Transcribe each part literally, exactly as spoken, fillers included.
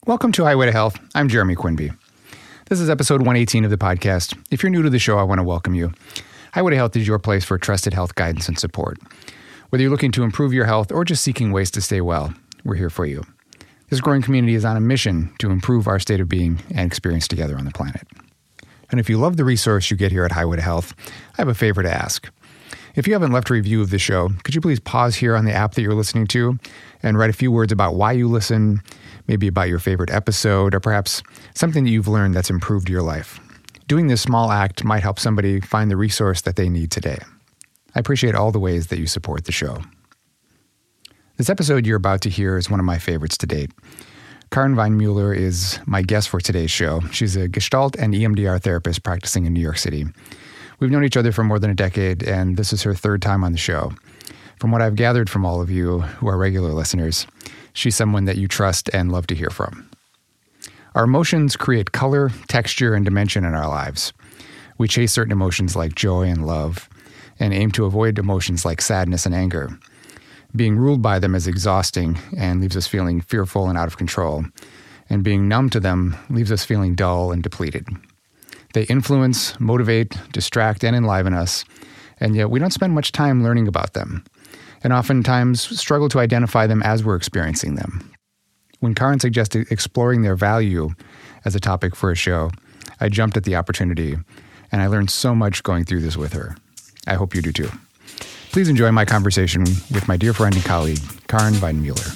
Welcome to Highway to Health. I'm Jeremy Quinby. This is episode one eighteen of the podcast. If you're new to the show, I want to welcome you. Highway to Health is your place for trusted health guidance and support. Whether you're looking to improve your health or just seeking ways to stay well, we're here for you. This growing community is on a mission to improve our state of being and experience together on the planet. And if you love the resource you get here at Highway to Health, I have a favor to ask. If you haven't left a review of the show, could you please pause here on the app that you're listening to and write a few words about why you listen, maybe about your favorite episode, or perhaps something that you've learned that's improved your life. Doing this small act might help somebody find the resource that they need today. I appreciate all the ways that you support the show. This episode you're about to hear is one of my favorites to date. Karin Weinmuller is my guest for today's show. She's a Gestalt and E M D R therapist practicing in New York City. We've known each other for more than a decade, and this is her third time on the show. From what I've gathered from all of you who are regular listeners, she's someone that you trust and love to hear from. Our emotions create color, texture, and dimension in our lives. We chase certain emotions like joy and love, and aim to avoid emotions like sadness and anger. Being ruled by them is exhausting and leaves us feeling fearful and out of control, and being numb to them leaves us feeling dull and depleted. They influence, motivate, distract, and enliven us, and yet we don't spend much time learning about them, and oftentimes struggle to identify them as we're experiencing them. When Karin suggested exploring their value as a topic for a show, I jumped at the opportunity, and I learned so much going through this with her. I hope you do too. Please enjoy my conversation with my dear friend and colleague, Karin Weinmuller.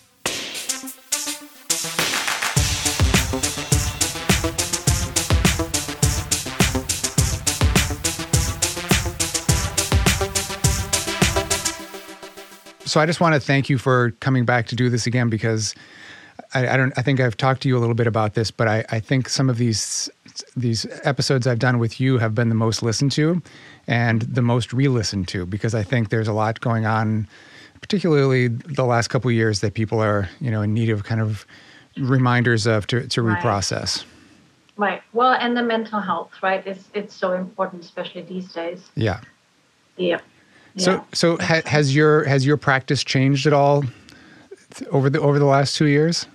So I just want to thank you for coming back to do this again, because I, I don't. I think I've talked to you a little bit about this, but I, I think some of these these episodes I've done with you have been the most listened to and the most re-listened to, because I think there's a lot going on, particularly the last couple of years, that people are, you know, in need of kind of reminders of to, to right. reprocess. Right. Well, and the mental health, right? It's it's so important, especially these days. Yeah. Yeah. So, yeah. so ha, has your has your practice changed at all over the over the last two years?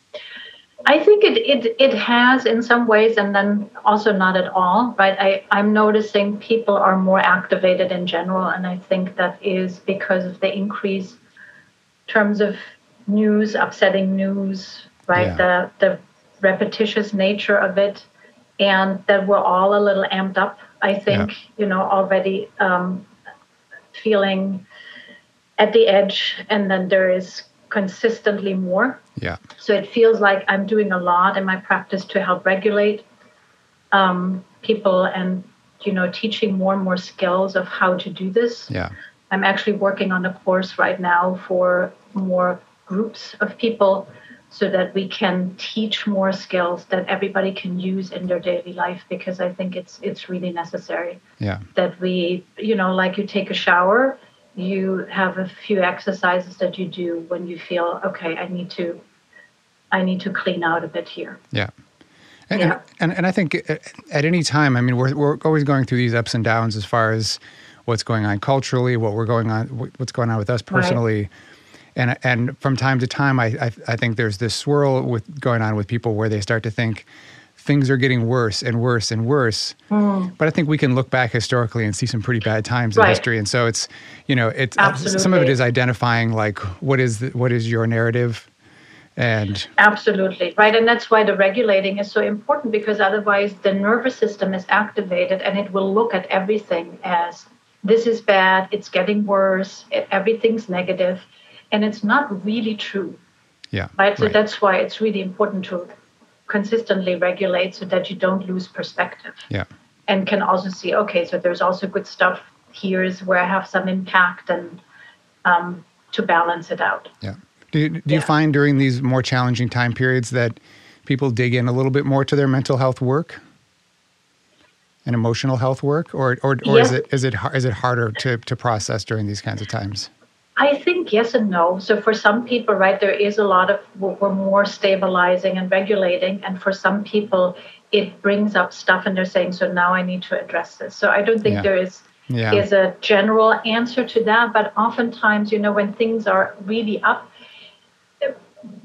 I think it, it it has in some ways, and then also not at all, right? I, I'm noticing people are more activated in general, and I think that is because of the increase in terms of news, upsetting news, right? Yeah. The the repetitious nature of it, and that we're all a little amped up, I think, Yeah. you know, already um, feeling at the edge, and then there is consistently more. Yeah. So it feels like I'm doing a lot in my practice to help regulate um, people and, you know, teaching more and more skills of how to do this. Yeah. I'm actually working on a course right now for more groups of people so that we can teach more skills that everybody can use in their daily life, because I think it's it's really necessary. Yeah. That we, you know, like you take a shower, you have a few exercises that you do when you feel, okay, I need to, I need to clean out a bit here. Yeah. And, yeah. and, and I think at any time, I mean, we're, we're always going through these ups and downs as far as what's going on culturally, what we're going on, what's going on with us personally. Right. And, and from time to time, I, I, I think there's this swirl with going on with people where they start to think things are getting worse and worse and worse. Mm. But I think we can look back historically and see some pretty bad times in right. history. And so it's, you know, it's Absolutely. Some of it is identifying like what is the, what is your narrative, and absolutely right. And that's why the regulating is so important, because otherwise the nervous system is activated and it will look at everything as this is bad, it's getting worse, everything's negative, and it's not really true. Yeah. Right. So right. that's why it's really important to consistently regulate so that you don't lose perspective. Yeah. And can also see, okay, so there's also good stuff here is where I have some impact, and um, to balance it out. Yeah. Do you, do yeah. you find during these more challenging time periods that people dig in a little bit more to their mental health work and emotional health work, or or, or yes. is it is it is it harder to to process during these kinds of times? I think yes and no. So for some people, right, there is a lot of, we're more stabilizing and regulating. And for some people, it brings up stuff and they're saying, so now I need to address this. So I don't think yeah. there is, yeah. is a general answer to that. But oftentimes, you know, when things are really up,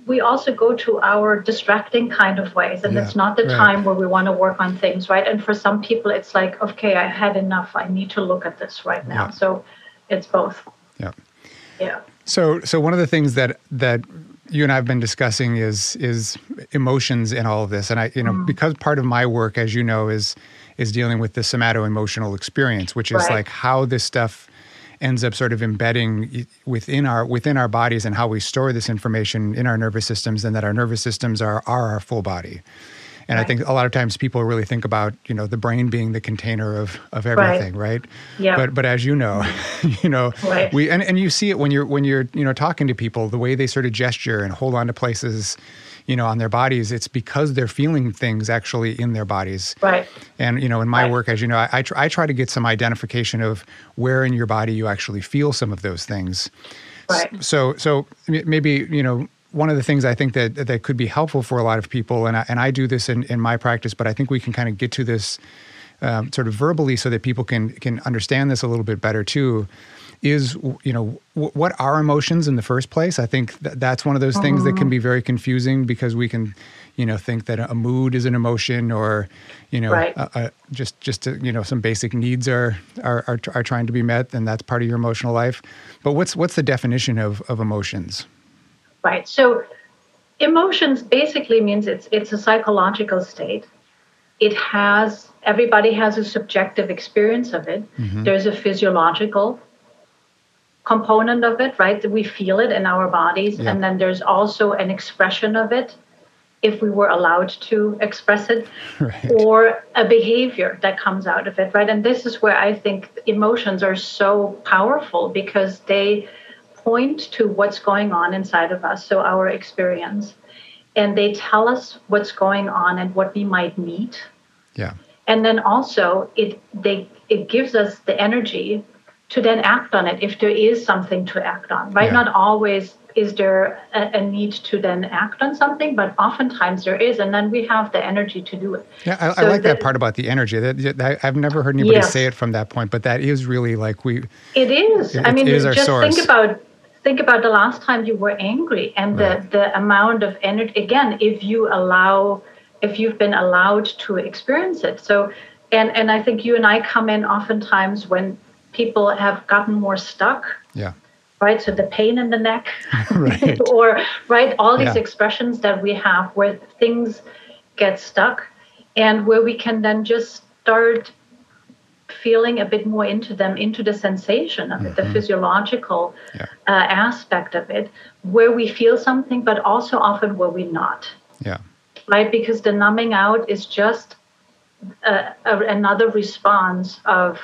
we also go to our distracting kind of ways, and Yeah, it's not the right. time where we want to work on things, right? And for some people, it's like, okay, I had enough. I need to look at this right now. Yeah. So it's both. Yeah. Yeah. So, so one of the things that that you and I have been discussing is is emotions in all of this, and I, you know, Mm. because part of my work, as you know, is is dealing with the somato-emotional experience, which is Right. like how this stuff ends up sort of embedding within our within our bodies and how we store this information in our nervous systems, and that our nervous systems are are our full body. And Right. I think a lot of times people really think about, you know, the brain being the container of of everything, right? Yeah. But but as you know, you know, Right. we and, and you see it when you're when you're you know talking to people, the way they sort of gesture and hold on to places, you know, on their bodies. It's because they're feeling things actually in their bodies. Right. And you know, in my Right. work, as you know, I I, tr- I try to get some identification of where in your body you actually feel some of those things. Right. So so m- maybe you know. One of the things I think that that could be helpful for a lot of people, and I, and I do this in, in my practice, but I think we can kind of get to this um, sort of verbally so that people can can understand this a little bit better too, is, you know, w- what are emotions in the first place? I think that that's one of those things that can be very confusing, because we can, you know, think that a mood is an emotion, or, you know, Right. uh, uh, just just to, you know, some basic needs are, are are are trying to be met, and that's part of your emotional life. But what's what's the definition of of emotions? Right. So emotions basically means it's it's a psychological state. It has everybody has a subjective experience of it. Mhm. There's a physiological component of it, right? That we feel it in our bodies, Yeah. and then there's also an expression of it, if we were allowed to express it, Right. or a behavior that comes out of it, right? And this is where I think emotions are so powerful, because they point to what's going on inside of us, so our experience, and they tell us what's going on and what we might need. Yeah. And then also it they it gives us the energy to then act on it if there is something to act on, right? Yeah. Not always is there a, a need to then act on something, but oftentimes there is, and then we have the energy to do it. Yeah, I, I So like that the- part about the energy. That, that I've never heard anybody Yes. say it from that point, but that is really like we. It is. It- I mean, it is our just source. think about think about the last time you were angry, and Right. the the amount of energy. Again, if you allow, if you've been allowed to experience it. So, and and I think you and I come in oftentimes when people have gotten more stuck. Yeah. Right, so the pain in the neck, Right. or right, all these Yeah. expressions that we have where things get stuck, and where we can then just start feeling a bit more into them, into the sensation of it, the physiological Yeah. uh, aspect of it, where we feel something, but also often where we're not. Yeah. Right, because the numbing out is just a, a, another response of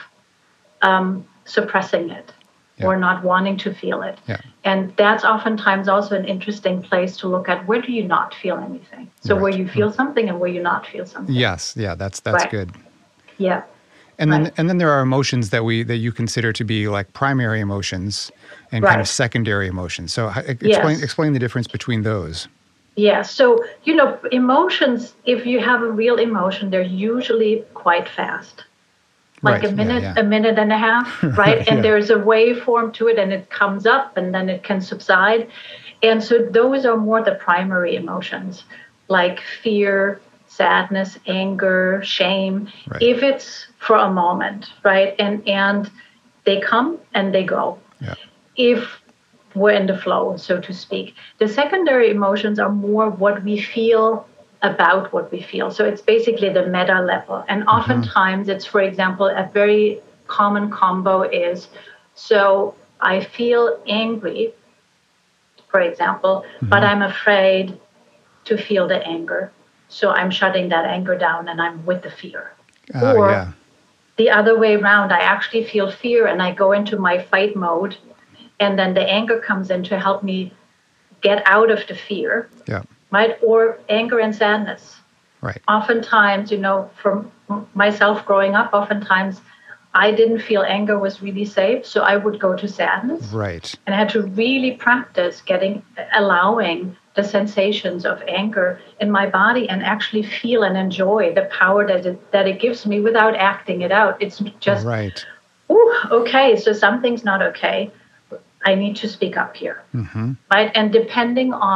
um, suppressing it. Yeah. Or not wanting to feel it. Yeah. And that's oftentimes also an interesting place to look at, where do you not feel anything? So Right. where you feel something and where you not feel something. Yes. Yeah. That's that's Right. good. Yeah. And then Right. and then there are emotions that we that you consider to be like primary emotions and kind of Right. secondary emotions. So h- explain Yes. explain the difference between those. Yeah. So, you know, emotions, if you have a real emotion, they're usually quite fast. Like Right. a minute, Yeah, yeah. a minute and a half, right? And Yeah. there's a waveform to it, and it comes up and then it can subside. And so those are more the primary emotions, like fear, sadness, anger, shame, Right. if it's for a moment, right? And and they come and they go. Yeah. If we're in the flow, so to speak. The secondary emotions are more what we feel about what we feel. So it's basically the meta level. And oftentimes it's, for example, a very common combo is, so I feel angry, for example, but I'm afraid to feel the anger. So I'm shutting that anger down and I'm with the fear. Uh, Or yeah. the other way around, I actually feel fear and I go into my fight mode, and then the anger comes in to help me get out of the fear, Yeah. right? Or anger and sadness. Right. Oftentimes, you know, for m- myself growing up, oftentimes I didn't feel anger was really safe, so I would go to sadness. Right. And I had to really practice getting, allowing the sensations of anger in my body and actually feel and enjoy the power that it, that it gives me without acting it out. It's just, Right. ooh, okay, so something's not okay. I need to speak up here, Mm-hmm. right? And depending on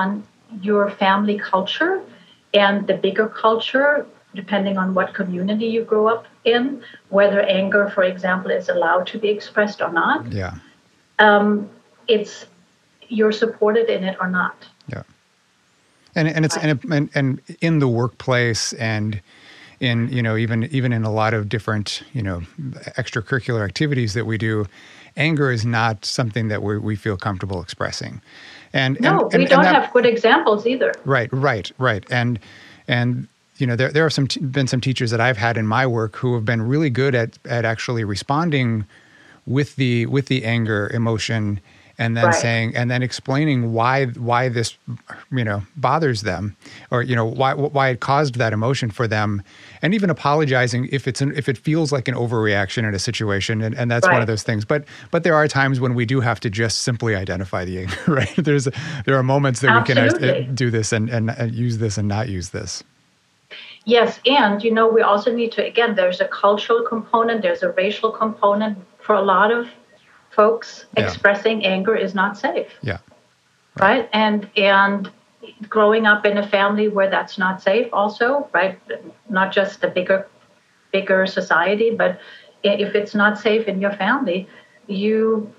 your family culture and the bigger culture, depending on what community you grew up in, whether anger, for example, is allowed to be expressed or not. Yeah. Um, it's you're supported in it or not. Yeah. And and it's Right. and, and and in the workplace and in, you know, even even in a lot of different, you know, extracurricular activities that we do, anger is not something that we we feel comfortable expressing. And No, and, we and, don't and that, have good examples either. Right, right, right. And and you know, there there have some t- been some teachers that I've had in my work who have been really good at at actually responding with the with the anger emotion, and then Right. saying and then explaining why why this, you know, bothers them, or, you know, why why it caused that emotion for them, and even apologizing if it's an, if it feels like an overreaction in a situation, and, and that's one Right. of those things. But but there are times when we do have to just simply identify the anger, right? There's there are moments that we Absolutely. can uh, do this and, and and use this and not use this. Yes, and you know, we also need to, again, there's a cultural component, there's a racial component. For a lot of folks, Yeah. expressing anger is not safe, Yeah, right? And and growing up in a family where that's not safe also, right? Not just the bigger bigger society, but i- if it's not safe in your family, you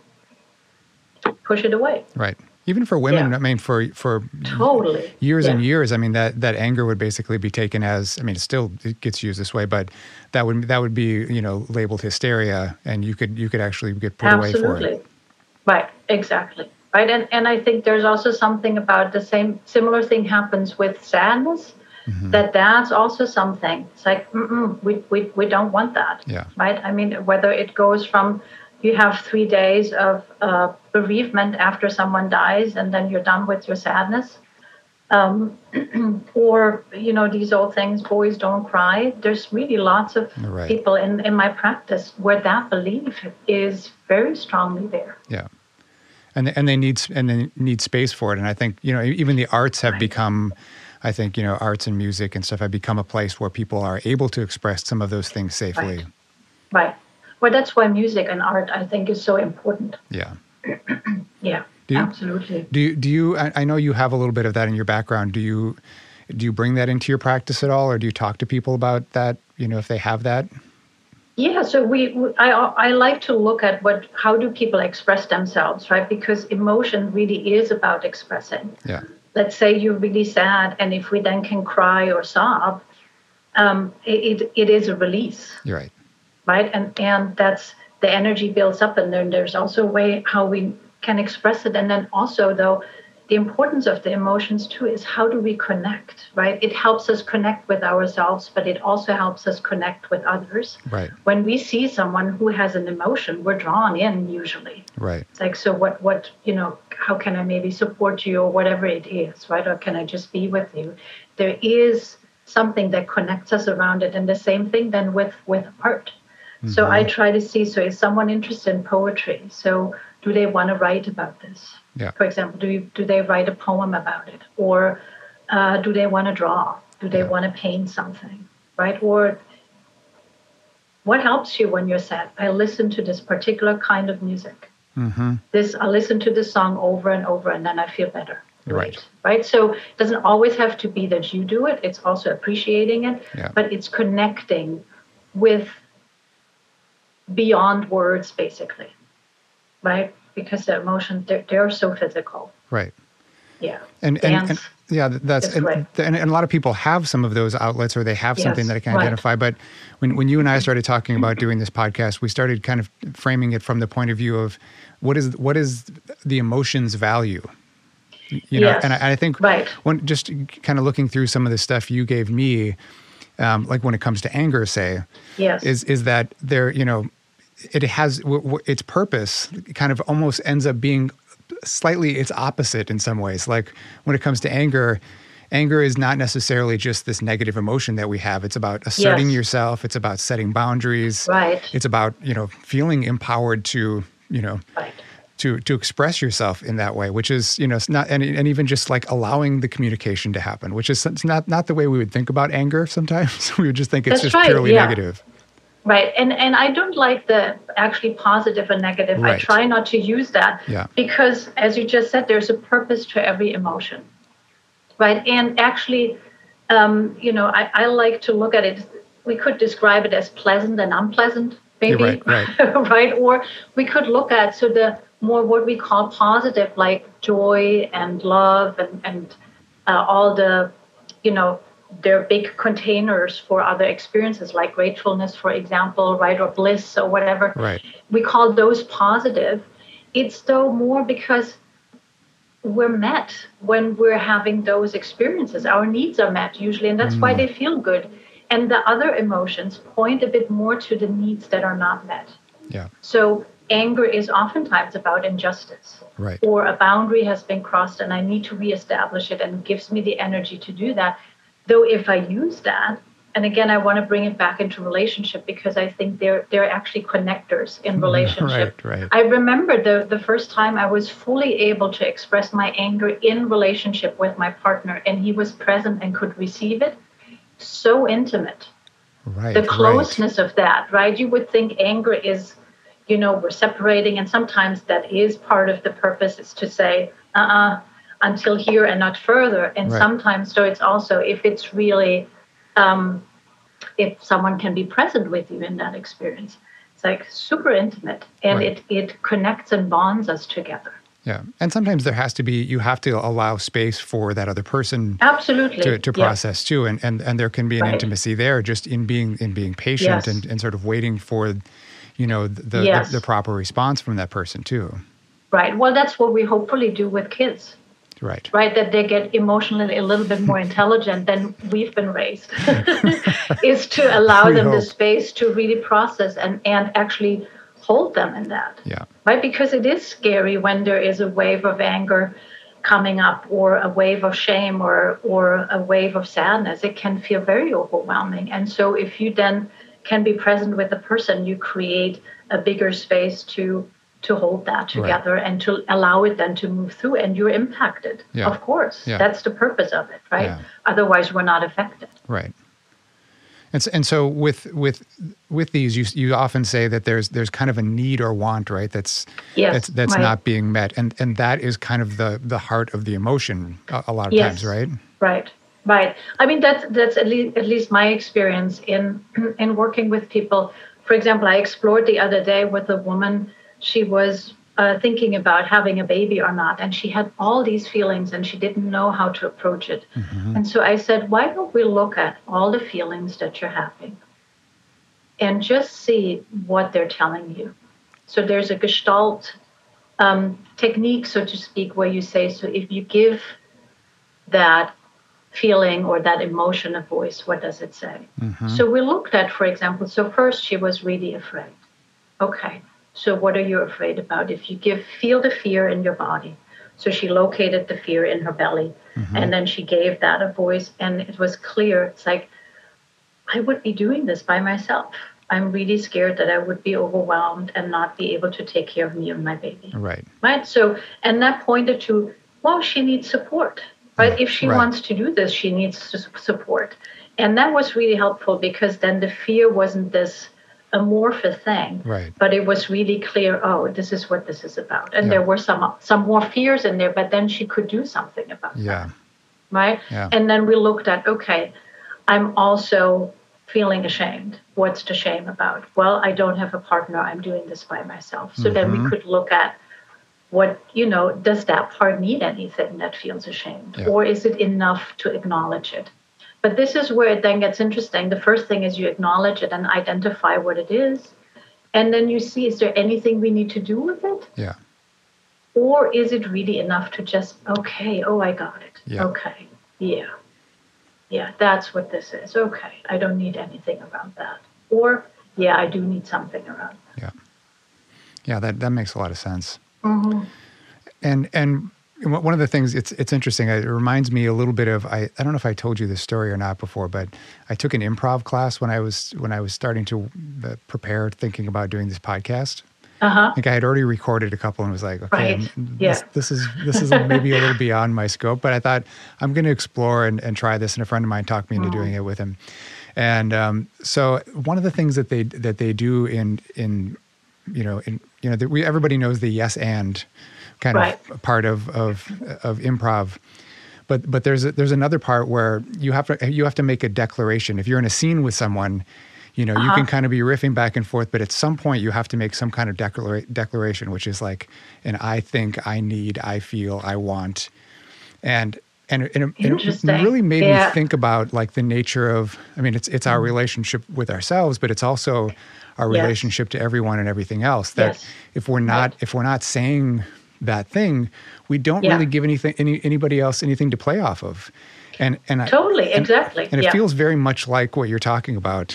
push it away. right. Even for women, Yeah. I mean, for for Totally. years Yeah. and years, I mean, that that anger would basically be taken as, I mean, it still it gets used this way, but that would that would be, you know, labeled hysteria, and you could you could actually get put away for Absolutely. it. Right, exactly. Right. And and I think there's also something about the same similar thing happens with sadness, Mhm. that that's also something. It's like, mm-mm, we, we we don't want that. Yeah. Right. I mean, whether it goes from you have three days of uh, bereavement after someone dies, and then you're done with your sadness, um, or you know, these old things, boys don't cry. There's really lots of Right. people in in my practice where that belief is very strongly there. Yeah. And and they need s- and they need space for it. And I think, you know, even the arts have Right. become, I think, you know, arts and music and stuff have become a place where people are able to express some of those things safely. Right. Right. Well, that's why music and art, I think, is so important. Yeah. Yeah, Do you, absolutely. do you, do you, I, I know you have a little bit of that in your background. Do you, do you bring that into your practice at all? Or do you talk to people about that, you know, if they have that? Yeah, so we, we I, I like to look at what, how do people express themselves, right? Because emotion really is about expressing. Yeah. Let's say you're really sad, and if we then can cry or sob, um, it, it, it is a release. You're right. Right, and and that's the energy builds up, and then there's also a way how we can express it. And then also, though, the importance of the emotions too is how do we connect, right? It helps us connect with ourselves, but it also helps us connect with others. Right. When we see someone who has an emotion, we're drawn in usually. Right. It's like, so what what you know, how can I maybe support you, or whatever it is, right? Or can I just be with you? There is something that connects us around it. And the same thing then with with art. So Mhm. I try to see, so is someone interested in poetry? So do they want to write about this? Yeah. For example, do you, do they write a poem about it? Or uh, do they want to draw? Do they Yeah. want to paint something, right? Or what helps you when you're sad? I listen to this particular kind of music. Mm-hmm. This I listen to this song over and over, and then I feel better. Right. Right. So it doesn't always have to be that you do it. It's also appreciating it, Yeah. but it's connecting with beyond words, basically, right? Because the emotions, they're, they're so physical. Right. Yeah. And, and, Dance and yeah, that's is and, great. and, and a lot of people have some of those outlets, or they have something Yes, that they can right. identify. But when, when you and I started talking about doing this podcast, we started kind of framing it from the point of view of what is what is the emotion's value, you know. Yes, And I, and I think right. when just kind of looking through some of the stuff you gave me, um, like when it comes to anger, say, Yes. is is that there, you know, it has w- w- its purpose kind of almost ends up being slightly its opposite in some ways. Like when it comes to anger, anger is not necessarily just this negative emotion that we have. It's about asserting Yes. yourself. It's about setting boundaries. Right. It's about, you know, feeling empowered to, you know, Right. to to express yourself in that way, which is, you know, it's not, and, and even just like allowing the communication to happen, which is it's not not the way we would think about anger sometimes. We would just think it's That's just right, purely yeah. negative. Right. And and I don't like the actually positive and negative. I Right. try not to use that Yeah. because, as you just said, there's a purpose to every emotion. right? And actually, um, you know, I, I like to look at it. We could describe it as pleasant and unpleasant, maybe, right, right. right? Or we could look at so the more what we call positive, like joy and love and and uh, all the, you know, they're big containers for other experiences like gratefulness, for example, right, or bliss or whatever. Right. We call those positive. It's though more because we're met when we're having those experiences. Our needs are met usually, and that's mm. why they feel good. And the other emotions point a bit more to the needs that are not met. Yeah. So anger is oftentimes about injustice. Right. Or a boundary has been crossed and I need to reestablish it, and it gives me the energy to do that. Though if I use that, and again, I want to bring it back into relationship because I think they're they're actually connectors in relationship. Right, right. I remember the, the first time I was fully able to express my anger in relationship with my partner, and he was present and could receive it. So intimate. Right. The closeness right. of that, right? You would think anger is, you know, we're separating, and sometimes that is part of the purpose, is to say, uh-uh, until here and not further. And right. sometimes, so it's also, if it's really, um, if someone can be present with you in that experience, it's like super intimate, and right. it, it connects and bonds us together. Yeah. And sometimes there has to be, you have to allow space for that other person absolutely to, to process yeah. too. And, and and there can be an right. intimacy there just in being in being patient yes. and, and sort of waiting for, you know, the, yes. the the proper response from that person too. Right. Well, that's what we hopefully do with kids. Right. Right, that they get emotionally a little bit more intelligent than we've been raised, is to allow we them hope. the space to really process and, and actually hold them in that. Yeah. Right, because it is scary when there is a wave of anger coming up, or a wave of shame, or or a wave of sadness. It can feel very overwhelming. And so if you then can be present with the person, you create a bigger space to to hold that together right. and to allow it then to move through, and you're impacted. Yeah. Of course. Yeah. That's the purpose of it, right? Yeah. Otherwise we're not affected. Right. And so, and so with with with these, you you often say that there's there's kind of a need or want, right? That's yes, that's, that's right. not being met, and and that is kind of the the heart of the emotion a, a lot of yes. times, right? Right. Right. I mean, that's that's at least at least my experience in in working with people. For example, I explored the other day with a woman. She was uh, thinking about having a baby or not, and she had all these feelings, and she didn't know how to approach it. Mm-hmm. And so I said, why don't we look at all the feelings that you're having and just see what they're telling you? So there's a Gestalt um, technique, so to speak, where you say, so if you give that feeling or that emotion a voice, what does it say? Mm-hmm. So we looked at, for example, so first she was really afraid. Okay. So what are you afraid about? If you give, feel the fear in your body. So she located the fear in her belly, mm-hmm. and then she gave that a voice, and it was clear. It's like, I would be doing this by myself. I'm really scared that I would be overwhelmed and not be able to take care of me and my baby. Right. Right. So, and that pointed to, well, she needs support, right? Yeah. If she right. wants to do this, she needs support. And that was really helpful, because then the fear wasn't this amorphous thing, right. but it was really clear, oh, this is what this is about. And yeah. there were some some more fears in there, but then she could do something about yeah. that, right? Yeah. And then we looked at, okay, I'm also feeling ashamed. What's the shame about? Well, I don't have a partner. I'm doing this by myself. So mm-hmm. then we could look at what, you know, does that part need anything that feels ashamed? Yeah. Or is it enough to acknowledge it? But this is where it then gets interesting. The first thing is you acknowledge it and identify what it is. And then you see, is there anything we need to do with it? Yeah. Or is it really enough to just, okay, oh, I got it. Yeah. Okay, yeah. Yeah, that's what this is. Okay, I don't need anything around that. Or, yeah, I do need something around that. Yeah. Yeah, that, that makes a lot of sense. Mm-hmm. And and one of the things, it's it's interesting, it reminds me a little bit of, I, I don't know if I told you this story or not before, but I took an improv class when I was when I was starting to prepare, thinking about doing this podcast. Uh-huh. I think I had already recorded a couple and was like, okay, right. yeah. this, this is this is maybe a little beyond my scope, but I thought I'm going to explore and, and try this. And a friend of mine talked me into mm-hmm. doing it with him. And um, so one of the things that they that they do in in you know in you know that we everybody knows the yes and kind right. of part of of of improv, But but there's a, there's another part where you have to you have to make a declaration. If you're in a scene with someone, you know, uh-huh. you can kind of be riffing back and forth, but at some point you have to make some kind of declara- declaration, which is like an I think, I need, I feel, I want. And and, and, it, and it really made yeah. me think about like the nature of, I mean, it's it's our relationship with ourselves, but it's also our yes. relationship to everyone and everything else. That yes. if we're not right. if we're not saying that thing, we don't yeah. really give anything any anybody else anything to play off of. And and totally, I, and, exactly. And it yeah. feels very much like what you're talking about.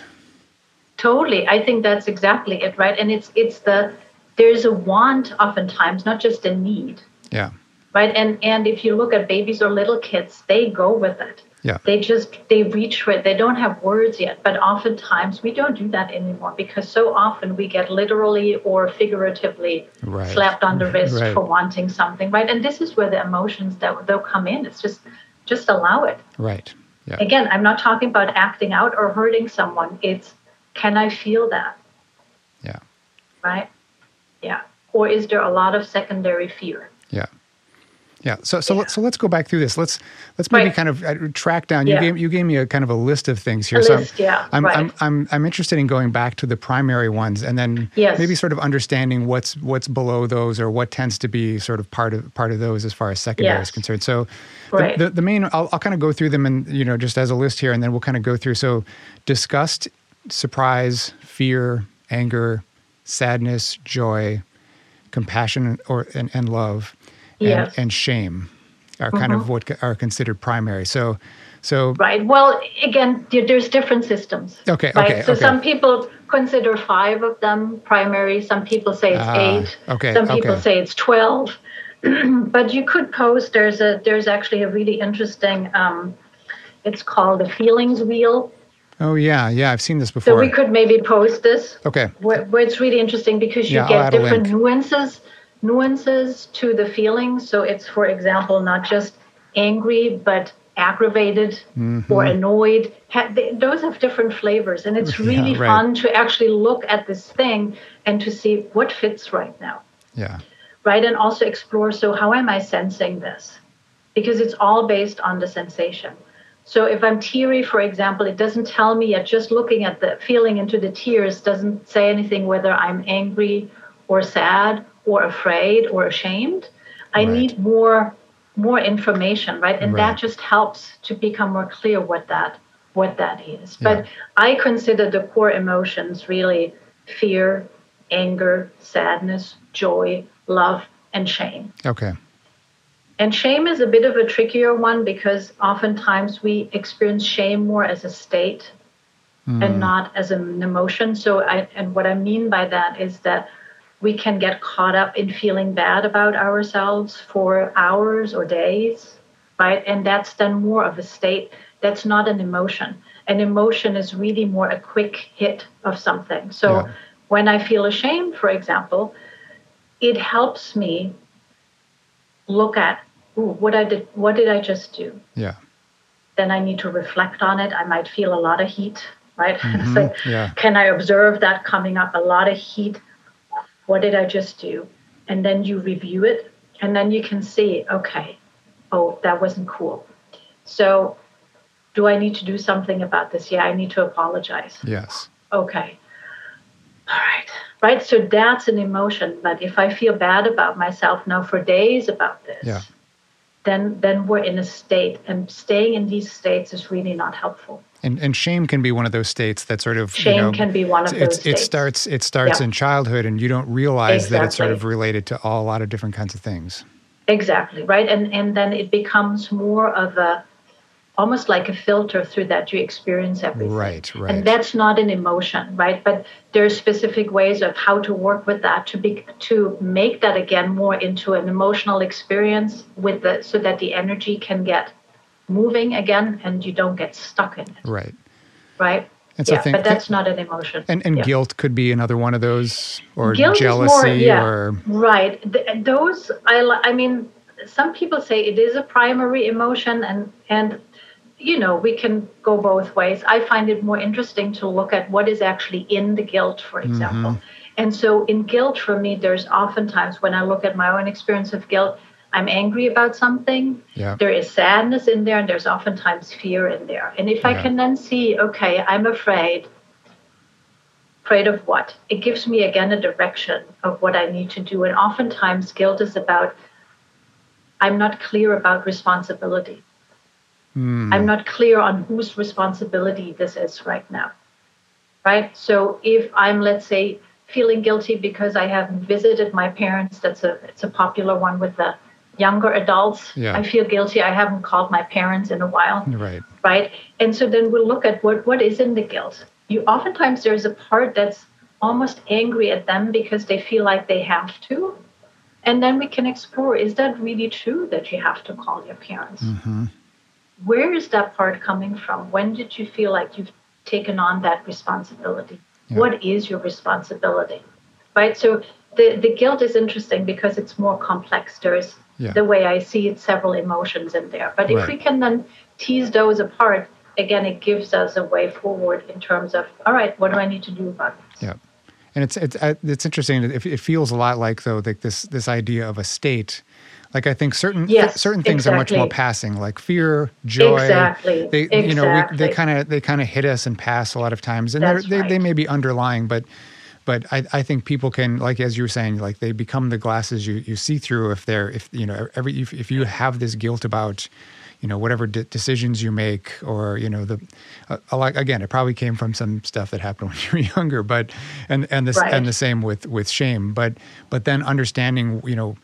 Totally. I think that's exactly it, right? And it's it's the there's a want oftentimes, not just a need. Yeah. Right. And and if you look at babies or little kids, they go with it. Yeah. They just they reach for it. They don't have words yet. But oftentimes we don't do that anymore because so often we get literally or figuratively right. slapped on the wrist right. for wanting something. Right. And this is where the emotions that they'll come in. It's just just allow it. Right. Yeah. Again, I'm not talking about acting out or hurting someone. It's can I feel that? Yeah. Right? Yeah. Or is there a lot of secondary fear? Yeah. Yeah. So so yeah. let's so let's go back through this. Let's let's maybe right. kind of uh, track down. You yeah. gave you gave me a kind of a list of things here. A so list, yeah. I'm, right. I'm I'm I'm interested in going back to the primary ones and then yes. maybe sort of understanding what's what's below those or what tends to be sort of part of part of those as far as secondary yes. is concerned. So right. the, the the main I'll I'll kind of go through them and you know just as a list here and then we'll kind of go through. So disgust, surprise, fear, anger, sadness, joy, compassion or and, and love, and, yes. and shame are kind mm-hmm. of what are considered primary. So, so right. Well, again, there's different systems. Okay. Right? Okay. So okay. some people consider five of them primary. Some people say it's uh, eight. Okay. Some people okay. say it's twelve. But you could post. There's a there's actually a really interesting. Um, it's called the feelings wheel. Oh, yeah. Yeah, I've seen this before. So we could maybe post this. Okay. Where, where it's really interesting because you yeah, get different nuances nuances to the feelings. So it's, for example, not just angry, but aggravated mm-hmm. or annoyed. Ha- they, those have different flavors. And it's really yeah, right. fun to actually look at this thing and to see what fits right now. Yeah. Right. And also explore, so how am I sensing this? Because it's all based on the sensation. So if I'm teary, for example, it doesn't tell me yet, just looking at the feeling into the tears doesn't say anything whether I'm angry or sad or afraid or ashamed. I right. need more more information, right? And right. that just helps to become more clear what that what that is. Yeah. But I consider the core emotions really fear, anger, sadness, joy, love, and shame. Okay. And shame is a bit of a trickier one because oftentimes we experience shame more as a state mm. and not as an emotion. So, I, and what I mean by that is that we can get caught up in feeling bad about ourselves for hours or days, right? And that's then more of a state. That's not an emotion. An emotion is really more a quick hit of something. So yeah. when I feel ashamed, for example, it helps me look at, ooh, what I did, what did I just do? Yeah. Then I need to reflect on it. I might feel a lot of heat, right? Mm-hmm. So yeah. can I observe that coming up? A lot of heat. What did I just do? And then you review it, and then you can see, okay, oh, that wasn't cool. So do I need to do something about this? Yeah, I need to apologize. Yes. Okay. All right. Right. So that's an emotion. But if I feel bad about myself now for days about this, yeah. then then we're in a state. And staying in these states is really not helpful. And and shame can be one of those states that sort of shame you know, can be one of those it states. starts it starts yeah. in childhood, and you don't realize exactly. that it's sort of related to all, a lot of different kinds of things. Exactly. Right. And and then it becomes more of a almost like a filter through that you experience everything. Right, right. And that's not an emotion, right? But there are specific ways of how to work with that to be to make that again more into an emotional experience with the so that the energy can get moving again and you don't get stuck in it. Right. Right? And so yeah, think, but that's not an emotion. And and yeah. guilt could be another one of those, or guilt jealousy, is more, yeah, or right. Th- those I I mean, some people say it is a primary emotion, and and you know we can go both ways. I find it more interesting to look at what is actually in the guilt, for example. Mm-hmm. And so in guilt, for me, there's oftentimes when I look at my own experience of guilt, I'm angry about something. Yeah. There is sadness in there, and there's oftentimes fear in there. And if I Yeah. can then see, okay, I'm afraid. Afraid of what? It gives me, again, a direction of what I need to do. And oftentimes, guilt is about, I'm not clear about responsibility. Mm. I'm not clear on whose responsibility this is right now. Right? So if I'm, let's say, feeling guilty because I haven't visited my parents, that's a it's a popular one with the younger adults. Yeah. I feel guilty. I haven't called my parents in a while. Right. Right. And so then we'll look at what, what is in the guilt. You oftentimes there's a part that's almost angry at them because they feel like they have to. And then we can explore, is that really true that you have to call your parents? Mm-hmm. Where is that part coming from? When did you feel like you've taken on that responsibility? Yeah. What is your responsibility? Right? So the, the guilt is interesting because it's more complex. There's, yeah. the way I see it, several emotions in there. But if right. we can then tease those apart, again, it gives us a way forward in terms of, all right, what do I need to do about this? Yeah. And it's it's it's interesting. It, it feels a lot like, though, like this this idea of a state. Like I think certain yes, th- certain things exactly. are much more passing, like fear, joy. Exactly. They exactly. you know we, they kind of they kind of hit us and pass a lot of times, and That's they right. they may be underlying, but but I, I think people can, like as you were saying, like they become the glasses you, you see through if they're if you know every if, if you have this guilt about, you know, whatever de- decisions you make, or, you know, the, uh, like, again, it probably came from some stuff that happened when you were younger, but, and, and this, right. and the same with, with shame, but, but then understanding, you know,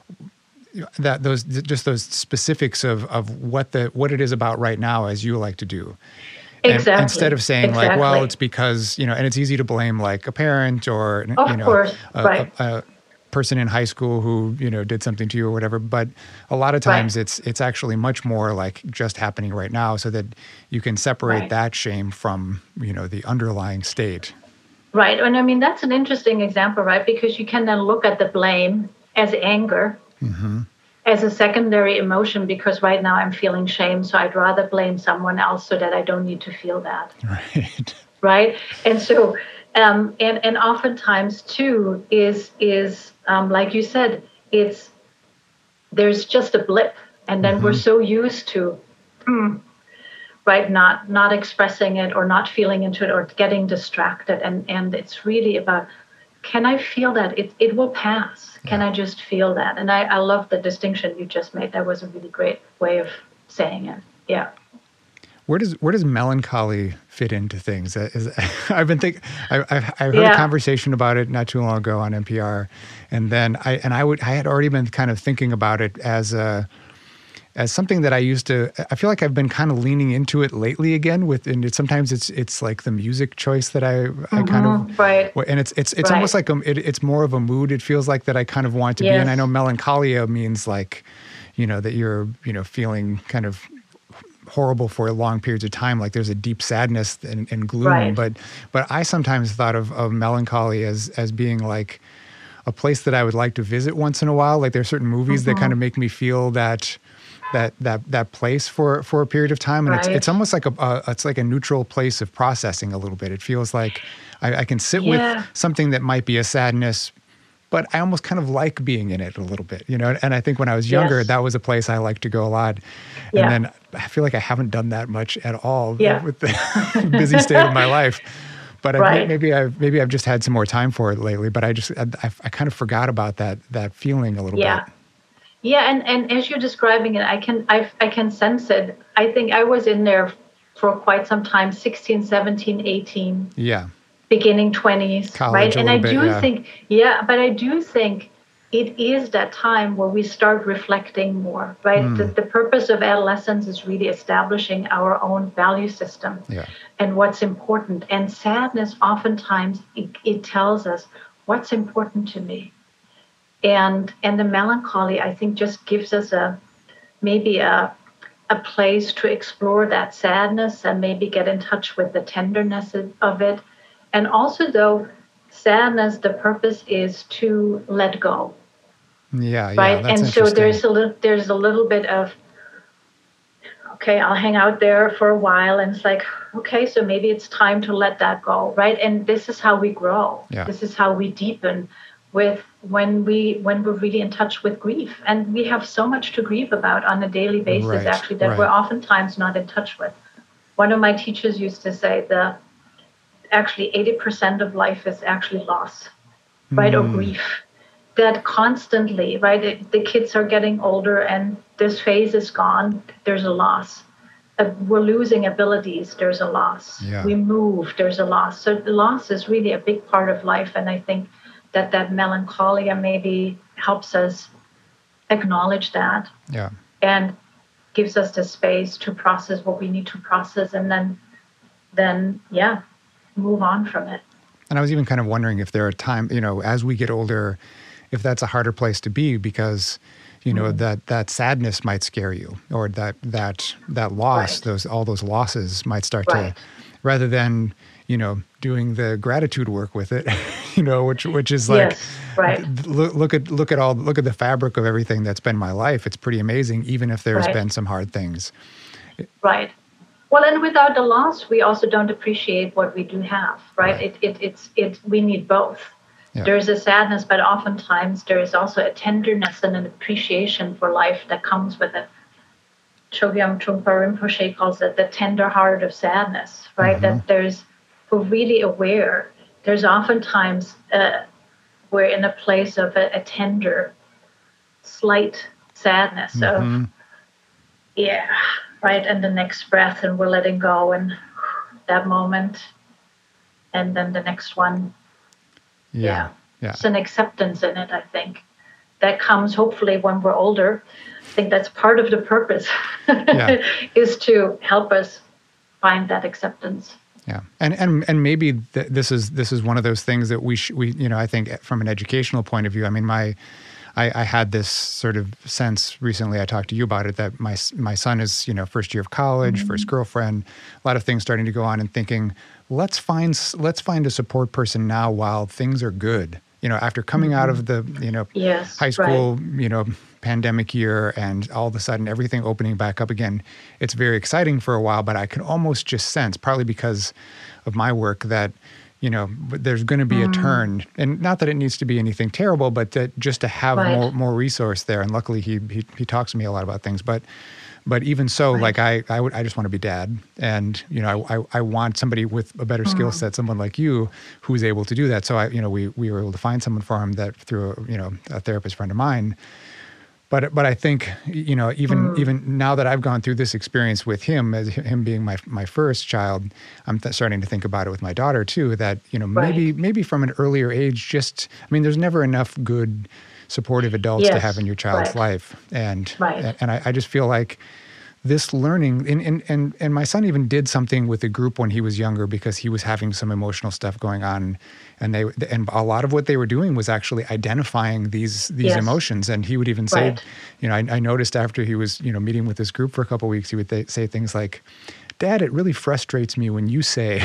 that those, just those specifics of, of what the, what it is about right now, as you like to do. Exactly. And instead of saying exactly. like, well, it's because, you know, and it's easy to blame like a parent or, of you know, course. a, right. a, a person in high school who, you know, did something to you or whatever. But a lot of times right. it's it's actually much more like just happening right now, so that you can separate right. that shame from, you know, the underlying state. Right. And I mean, that's an interesting example, right? Because you can then look at the blame as anger, mm-hmm. as a secondary emotion, because right now I'm feeling shame. So I'd rather blame someone else so that I don't need to feel that. Right. Right. And so Um, and, and oftentimes, too, is, is um, like you said, it's there's just a blip. And then mm-hmm. we're so used to, mm, right, not not expressing it or not feeling into it or getting distracted. And, and it's really about, can I feel that? It it will pass. Can yeah. I just feel that? And I, I love the distinction you just made. That was a really great way of saying it. Yeah. Where does where does melancholy fit into things? Is, I've been think I I, I heard yeah. a conversation about it not too long ago on N P R, and then I and I would I had already been kind of thinking about it as a as something that I used to. I feel like I've been kind of leaning into it lately again. With and it, sometimes it's it's like the music choice that I mm-hmm, I kind of right. and it's it's it's right. almost like a, it, it's more of a mood. It feels like that I kind of want to yes. be. And I know melancholia means like, you know, that you're you know feeling kind of horrible for long periods of time, like there's a deep sadness and, and gloom. Right. But but I sometimes thought of, of melancholy as as being like a place that I would like to visit once in a while. Like there's certain movies mm-hmm. that kind of make me feel that that that that place for for a period of time, and right. it's it's almost like a, a it's like a neutral place of processing a little bit. It feels like I, I can sit yeah. with something that might be a sadness, but I almost kind of like being in it a little bit, you know? And I think when I was younger, yes. that was a place I liked to go a lot. Yeah. And then I feel like I haven't done that much at all yeah. with the busy state of my life. But right. I, maybe I've maybe I've just had some more time for it lately. But I just I, I kind of forgot about that that feeling a little yeah. bit. Yeah, and, and as you're describing it, I can I I can sense it. I think I was in there for quite some time, sixteen, seventeen, eighteen. Yeah. Beginning twenties, College, right? And I bit, do yeah. think, yeah, but I do think it is that time where we start reflecting more, right? Mm. The, the purpose of adolescence is really establishing our own value system yeah. and what's important. And sadness, oftentimes, it, it tells us what's important to me. And and the melancholy, I think, just gives us a maybe a a place to explore that sadness and maybe get in touch with the tenderness of it. And also, though, sadness, the purpose is to let go. Yeah, yeah, right. that's and so there's a little, there's a little bit of, okay, I'll hang out there for a while, and it's like, okay, so maybe it's time to let that go, right? And this is how we grow. Yeah. This is how we deepen. with when we when we're really in touch with grief. And we have so much to grieve about on a daily basis, Right, actually, that right. we're oftentimes not in touch with. One of my teachers used to say that actually eighty percent of life is actually loss, right, or Mm. grief. That constantly, right, it, the kids are getting older and this phase is gone, there's a loss. Uh, we're losing abilities, there's a loss. Yeah. We move, there's a loss. So the loss is really a big part of life. And I think that that melancholia maybe helps us acknowledge that Yeah. and gives us the space to process what we need to process, and then, then yeah, move on from it. And I was even kind of wondering if there are times, you know, as we get older, if that's a harder place to be because, you know, mm. that, that sadness might scare you, or that, that, that loss, right. those, all those losses might start right. to, rather than, you know, doing the gratitude work with it, you know, which, which is like, yes, right. look, look at, look at all, look at the fabric of everything that's been my life. It's pretty amazing, even if there's right. been some hard things. Right. Well, and without the loss, we also don't appreciate what we do have, right? right. It, it, it's, it, we need both. Yeah. There's a sadness, but oftentimes there is also a tenderness and an appreciation for life that comes with it. Chogyam Trungpa Rinpoche calls it the tender heart of sadness, right? Mm-hmm. That there's, we're really aware. There's oftentimes uh, we're in a place of a, a tender, slight sadness mm-hmm. of, yeah, right? And the next breath, and we're letting go, and that moment, and then the next one. Yeah. Yeah. yeah. It's an acceptance in it, I think. That comes hopefully when we're older. I think that's part of the purpose yeah. is to help us find that acceptance. Yeah. And and and maybe th- this is this is one of those things that we sh- we you know, I think from an educational point of view, I mean, my I, I had this sort of sense recently, I talked to you about it, that my my son is, you know, first year of college, mm-hmm. first girlfriend, a lot of things starting to go on, and thinking, let's find let's find a support person now while things are good. You know, after coming mm-hmm. out of the, you know, yes, high school, right. you know, pandemic year, and all of a sudden everything opening back up again, it's very exciting for a while, but I can almost just sense, partly because of my work, that, you know, there's going to be mm. a turn, and not that it needs to be anything terrible, but that just to have right. more more resource there. And luckily, he he he talks to me a lot about things, but but even so, right. like I I would I just want to be dad, and you know I I, I want somebody with a better mm. skill set, someone like you who's able to do that. So I you know we we were able to find someone for him that through a, you know a therapist friend of mine. But but I think, you know, even mm. even now that I've gone through this experience with him, as him being my my first child, I'm th- starting to think about it with my daughter too, that, you know, right. maybe maybe from an earlier age, just, I mean, there's never enough good supportive adults yes. to have in your child's right. life. And right. and I, I just feel like this learning, and, and and and my son even did something with the group when he was younger, because he was having some emotional stuff going on, and they and a lot of what they were doing was actually identifying these these yes. emotions. And he would even say, right. you know, I, I noticed after he was, you know, meeting with this group for a couple of weeks, he would th- say things like, "Dad, it really frustrates me when you say,"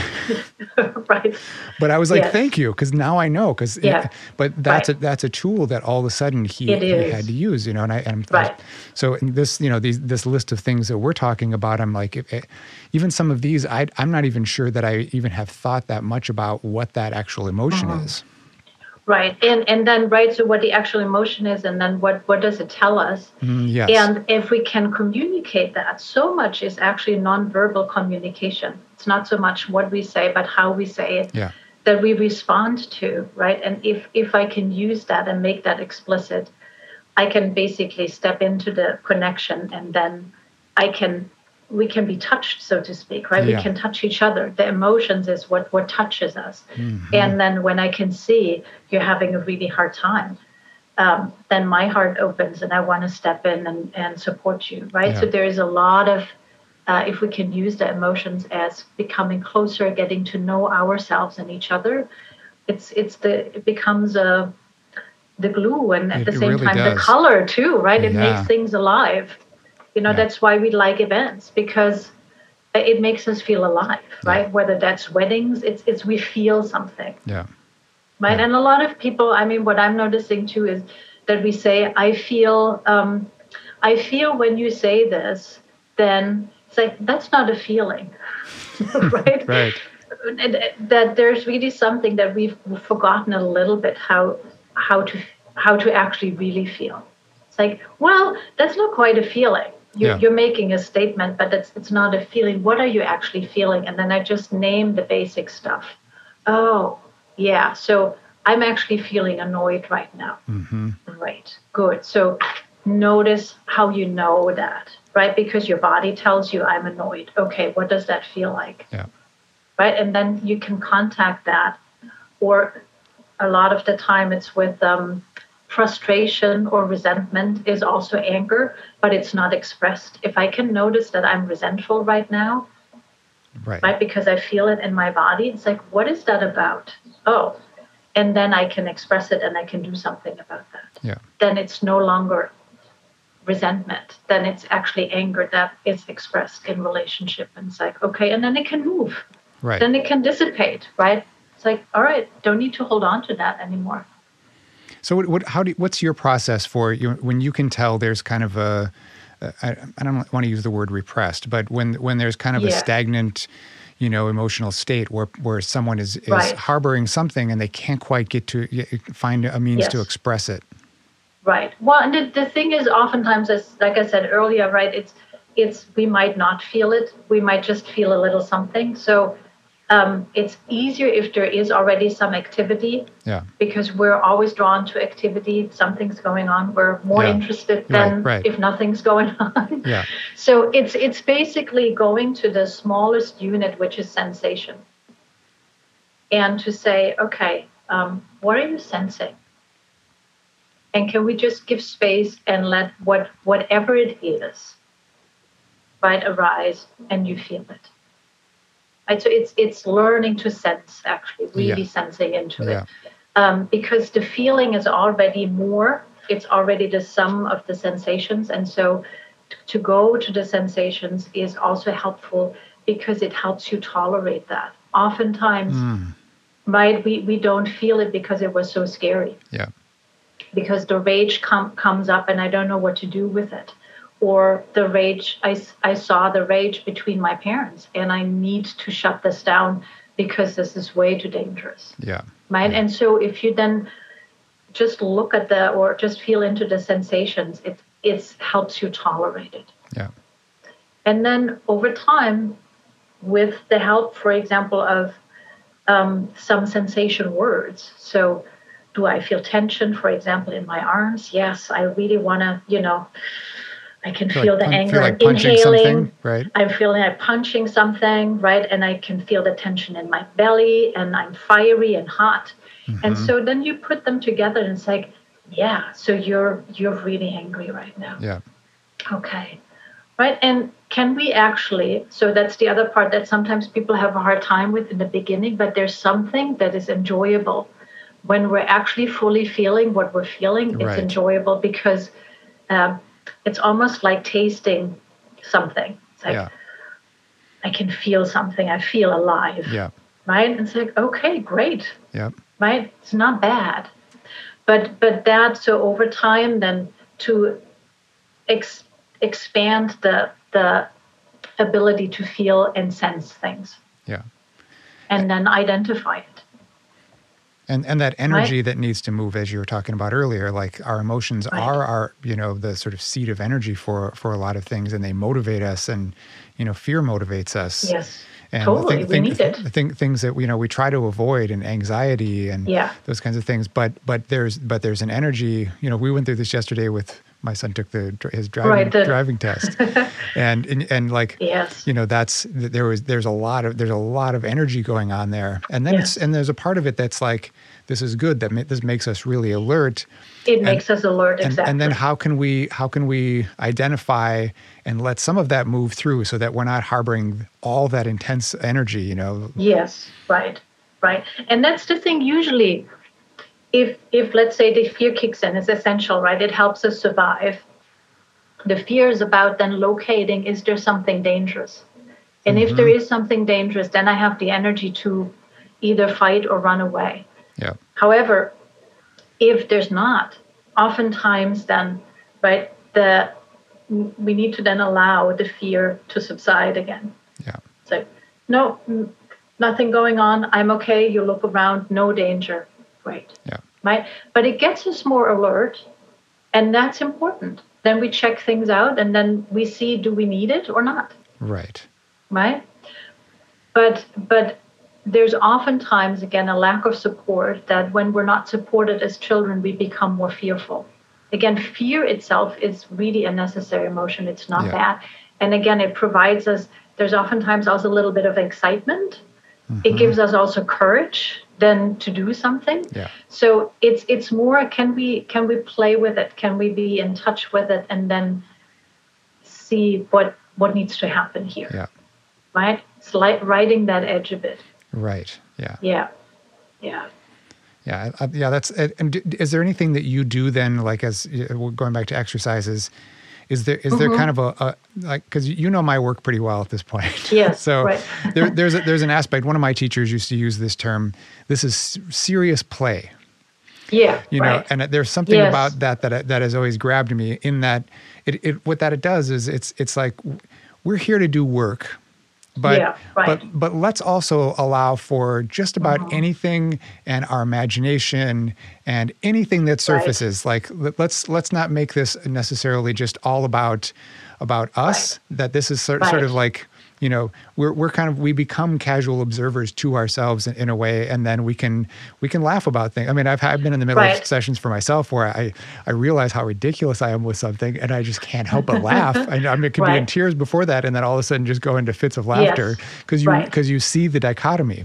right. But I was like, yes. thank you, because now I know. Because, yeah. but that's right. a that's a tool that all of a sudden he, he had to use, you know. And I and right. I, so in this, you know, these this list of things that we're talking about, I'm like, it, it, even some of these, I I'm not even sure that I even have thought that much about what that actual emotion mm-hmm. is. Right. And and then, right, so what the actual emotion is, and then what, what does it tell us? Mm, yes. And if we can communicate that, so much is actually nonverbal communication. It's not so much what we say, but how we say it, yeah. that we respond to, right? And if, if I can use that and make that explicit, I can basically step into the connection, and then I can we can be touched, so to speak, right? Yeah. We can touch each other. The emotions is what, what touches us. Mm-hmm. And then when I can see you're having a really hard time, um, then my heart opens and I want to step in and, and support you, right? Yeah. So there is a lot of, uh, if we can use the emotions as becoming closer, getting to know ourselves and each other, it's it's the it becomes a, the glue, and at it, the same really time does. the color too, right? It yeah. makes things alive. You know, yeah. that's why we like events, because it makes us feel alive, right? Yeah. Whether that's weddings, it's it's we feel something. Yeah. Right. Yeah. And a lot of people, I mean, what I'm noticing too is that we say, I feel, um, I feel when you say this, then it's like, that's not a feeling, right? Right. And that there's really something that we've forgotten a little bit, how how to how to actually really feel. It's like, well, that's not quite a feeling. You're, Yeah. you're making a statement, but it's it's not a feeling. What are you actually feeling? And then I just name the basic stuff. Oh, yeah. So I'm actually feeling annoyed right now. Mm-hmm. Right. Good. So notice how you know that, right? Because your body tells you I'm annoyed. Okay, what does that feel like? Yeah. Right. And then you can contact that. Or a lot of the time it's with um, frustration or resentment is also anger, but it's not expressed. If I can notice that I'm resentful right now, Right. right, because I feel it in my body, it's like, what is that about? Oh, and then I can express it and I can do something about that. Yeah. Then it's no longer resentment. Then it's actually anger that is expressed in relationship. And it's like, okay, and then it can move. Right. Then it can dissipate, right? It's like, all right, don't need to hold on to that anymore. So what, what how do what's your process for you when you can tell there's kind of a uh, I, I don't want to use the word repressed, but when when there's kind of Yeah. a stagnant, you know, emotional state where where someone is is Right. harboring something and they can't quite get to find a means to Yes. express it. Right. Well, and the, the thing is, oftentimes, as like I said earlier, right, it's it's we might not feel it. We might just feel a little something. So um, it's easier if there is already some activity, Yeah. because we're always drawn to activity. Something's going on. We're more Yeah. interested Right, than right. if nothing's going on. Yeah. So it's it's basically going to the smallest unit, which is sensation, and to say, okay, um, what are you sensing? And can we just give space and let what whatever it is, right, arise, and you feel it. Right. So it's it's learning to sense, actually, really Yeah. sensing into Yeah. it, um, because the feeling is already more. It's already the sum of the sensations, and so t- to go to the sensations is also helpful because it helps you tolerate that. Oftentimes, Mm. right, we we don't feel it because it was so scary. Yeah. Because the rage com- comes up and I don't know what to do with it. Or the rage, I, I saw the rage between my parents and I need to shut this down because this is way too dangerous. Yeah. Right. Yeah. And so if you then just look at the, or just feel into the sensations, it it helps you tolerate it. Yeah. And then over time, with the help, for example, of um, some sensation words. So do I feel tension, for example, in my arms? Yes, I really want to, you know, I can Feel feel like the pun- anger. feel like I'm punching inhaling. something, right? I'm feeling like punching something, right? And I can feel the tension in my belly and I'm fiery and hot. And Mhm. so then you put them together and it's like, yeah, so you're you're really angry right now. Yeah. Okay. Right. And can we actually, so that's the other part that sometimes people have a hard time with in the beginning, but there's something that is enjoyable when we're actually fully feeling what we're feeling. It's Right. enjoyable because um, it's almost like tasting something. It's like, Yeah. I can feel something. I feel alive. Yeah. Right. And it's like, okay, great. Yeah. Right. It's not bad. But, but that, so over time, then to ex- expand the, the ability to feel and sense things Yeah. and then identify it. And and that energy Right. that needs to move, as you were talking about earlier, like our emotions Right. are our, you know, the sort of seat of energy for for a lot of things, and they motivate us, and you know, fear motivates us. Yes. And Totally. We need it. I think things that you know we try to avoid, and anxiety and Yeah. those kinds of things. But but there's but there's an energy. You know, we went through this yesterday with my son took the his driving Right, the- driving test, and, and and like Yes. you know that's there was there's a lot of there's a lot of energy going on there, and then Yes. it's and there's a part of it that's like this is good that ma- this makes us really alert. It And- makes us alert. And, Exactly. and then how can we how can we identify and let some of that move through so that we're not harboring all that intense energy, you know? Yes, right, right. And that's the thing usually, if if let's say the fear kicks in, it's essential, right? It helps us survive. The fear is about then locating, is there something dangerous? And if there is something dangerous, then I have the energy to either fight or run away. Yeah. However, if there's not, oftentimes then, right, the we need to then allow the fear to subside again. Yeah. So, no, n- nothing going on. I'm okay. You look around, no danger. Great. Yeah. right? But it gets us more alert, and that's important. Then we check things out, and then we see, do we need it or not, Right. right? But but there's oftentimes, again, a lack of support, that when we're not supported as children, we become more fearful. Again, fear itself is really a necessary emotion. It's not Yeah. bad. And again, it provides us, there's oftentimes also a little bit of excitement. It gives us also courage then to do something. Yeah. So it's it's more, can we can we play with it? Can we be in touch with it and then see what what needs to happen here? Yeah. Right? It's like riding that edge a bit. Right. Yeah. Yeah. Yeah. Yeah. I, yeah. That's. And d- is there anything that you do then, like as uh, we're going back to exercises? Is there is there kind of a, a like, because you know my work pretty well at this point. Yes. So right. there, there's a, there's an aspect. One of my teachers used to use this term. This is serious play. Yeah. You know, right. and there's something Yes. about that that that has always grabbed me. In that, it, it what that it does is it's it's like we're here to do work. But, Yeah, right. but but let's also allow for just about Mhm. anything and our imagination and anything that surfaces. Like let- let's let's not make this necessarily just all about about us. That this is sort, sort of Right. like, you know, we're we're kind of we become casual observers to ourselves in, in a way, and then we can we can laugh about things. I mean, I've I've been in the middle of Right. sessions for myself where I I realize how ridiculous I am with something, and I just can't help but laugh. I, I mean, it could be in Right. tears before that, and then all of a sudden just go into fits of laughter because you Right. because you see the dichotomy.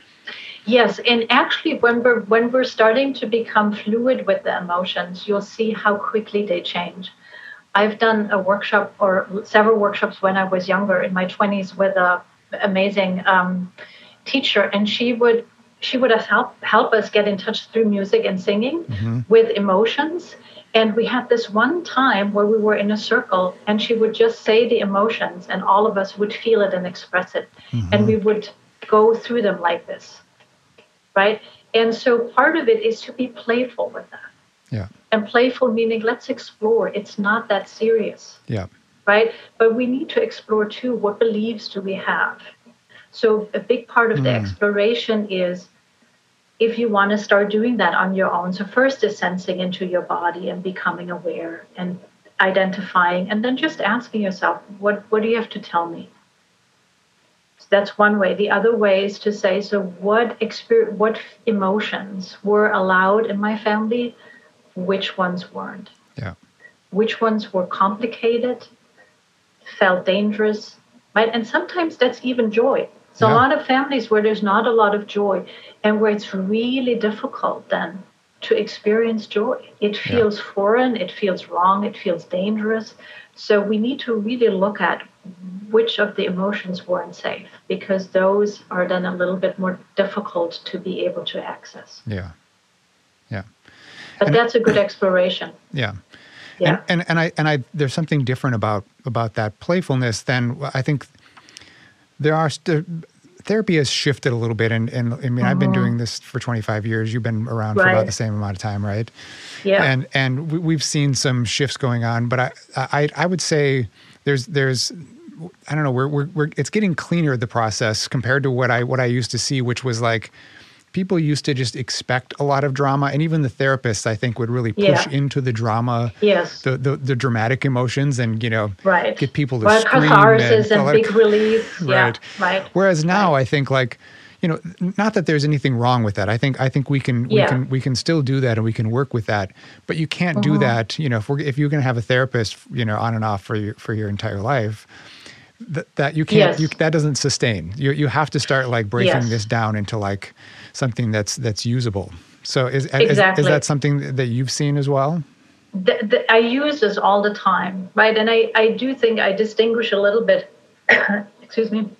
Yes, and actually, when we're when we're starting to become fluid with the emotions, you'll see how quickly they change. I've done a workshop or several workshops when I was younger in my twenties with a amazing um, teacher, and she would she would help help us get in touch through music and singing Mm-hmm. with emotions. And we had this one time where we were in a circle, and she would just say the emotions, and all of us would feel it and express it, Mm-hmm. and we would go through them like this, right? And so part of it is to be playful with that. Yeah, And playful meaning, let's explore. It's not that serious, yeah, right? But we need to explore too, what beliefs do we have? So a big part of the Mm. exploration is, if you want to start doing that on your own. So first is sensing into your body and becoming aware and identifying, and then just asking yourself, what, what do you have to tell me? So that's one way. The other way is to say, so what exper- what emotions were allowed in my family? Which ones weren't? yeah, Which ones were complicated, felt dangerous, right? And sometimes that's even joy. So Yeah. a lot of families where there's not a lot of joy and where it's really difficult then to experience joy. It Yeah. feels foreign, it feels wrong, it feels dangerous. So we need to really look at which of the emotions weren't safe, because those are then a little bit more difficult to be able to access. yeah, yeah, But And- that's a good exploration. yeah. Yeah. And, and and I and I there's something different about about that playfulness than I think there are. St- therapy has shifted a little bit, and and I mean I've been Mhm. doing this for twenty-five years. You've been around for about Right. the same amount of time, right? Yeah. And and we, we've seen some shifts going on, but I I I would say there's there's I don't know we're we're, we're it's getting cleaner, the process, compared to what I what I used to see, which was like people used to just expect a lot of drama, and even the therapists, I think, would really push Yeah. into the drama, Yes. the, the the dramatic emotions, and you know, Right. get people to Well, scream catharsis and, and all big that- relief. right, Yeah. Right. Whereas now, Right. I think like, you know, not that there's anything wrong with that. I think I think we can we Yeah. can we can still do that, and we can work with that. But you can't do Mhm. that, you know, if we're if you're going to have a therapist, you know, on and off for your for your entire life. That, that you can't, Yes. you, that doesn't sustain. You you have to start like breaking Yes. this down into like something that's that's usable. So is, is Exactly. is that something that you've seen as well? The, the, I use this all the time, right? And I, I do think I distinguish a little bit. Excuse me.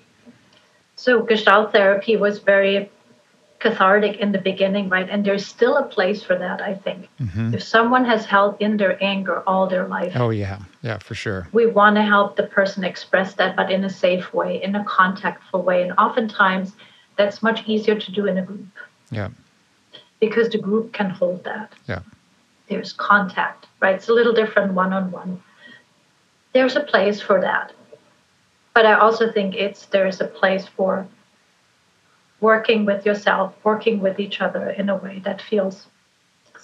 So Gestalt therapy was very cathartic in the beginning, right? And there's still a place for that, I think. Mhm. If someone has held in their anger all their life, Oh yeah, yeah, for sure. we want to help the person express that, but in a safe way, in a contactful way. And oftentimes that's much easier to do in a group, Yeah, because the group can hold that. yeah, There's contact, right? It's a little different one-on-one. There's a place for that. But I also think it's there's a place for working with yourself, working with each other in a way that feels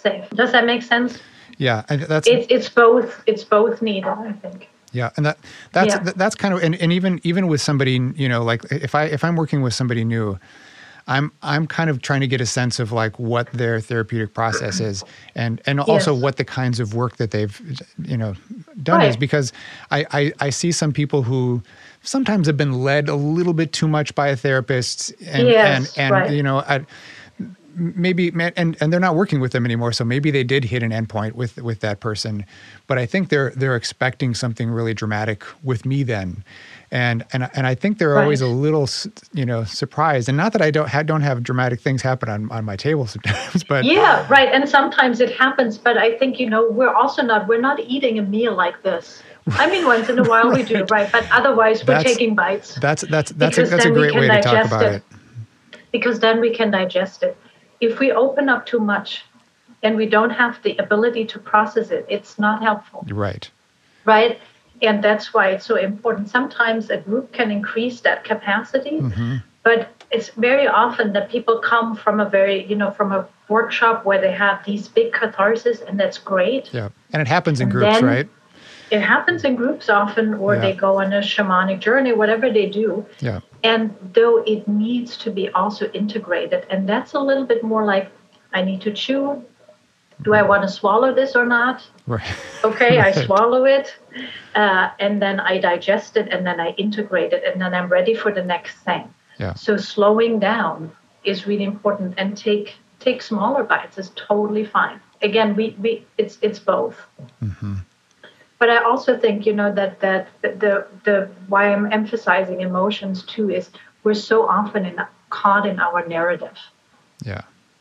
safe. Does that make sense? Yeah, I, that's it's it's both it's both needed, I think. Yeah, and that that's yeah. that's kind of and, and even even with somebody, you know, like if I if I'm working with somebody new, I'm I'm kind of trying to get a sense of like what their therapeutic process is, and and also yes. what the kinds of work that they've you know done right. is, because I, I I see some people who sometimes have been led a little bit too much by a therapist, and yes, and and right. you know I, maybe and and they're not working with them anymore, so maybe they did hit an endpoint with with that person, but I think they're they're expecting something really dramatic with me then. And and and I think they're right. always a little, you know, surprised. And not that I don't have, don't have dramatic things happen on, on my table sometimes, but yeah, right. And sometimes it happens. But I think, you know, we're also not we're not eating a meal like this. I mean, once in a while right. we do, right? But otherwise, we're that's, taking bites. That's that's that's a, that's a great way to talk about it. it. Because then we can digest it. If we open up too much, and we don't have the ability to process it, it's not helpful. Right. Right. And that's why it's so important. Sometimes a group can increase that capacity, mm-hmm. but it's very often that people come from a very, you know, from a workshop where they have these big catharsis, and that's great. Yeah. And it happens in and groups, right? It happens in groups often, or yeah. they go on a shamanic journey, whatever they do. Yeah. And though it needs to be also integrated, and that's a little bit more like, I need to chew. Do I want to swallow this or not? Right. Okay, right. I swallow it, uh, and then I digest it, and then I integrate it, and then I'm ready for the next thing. Yeah. So slowing down is really important, and take take smaller bites is totally fine. Again, we, we it's it's both. Mm-hmm. But I also think, you know, that that the the why I'm emphasizing emotions too is we're so often in, caught in our narrative. Yeah.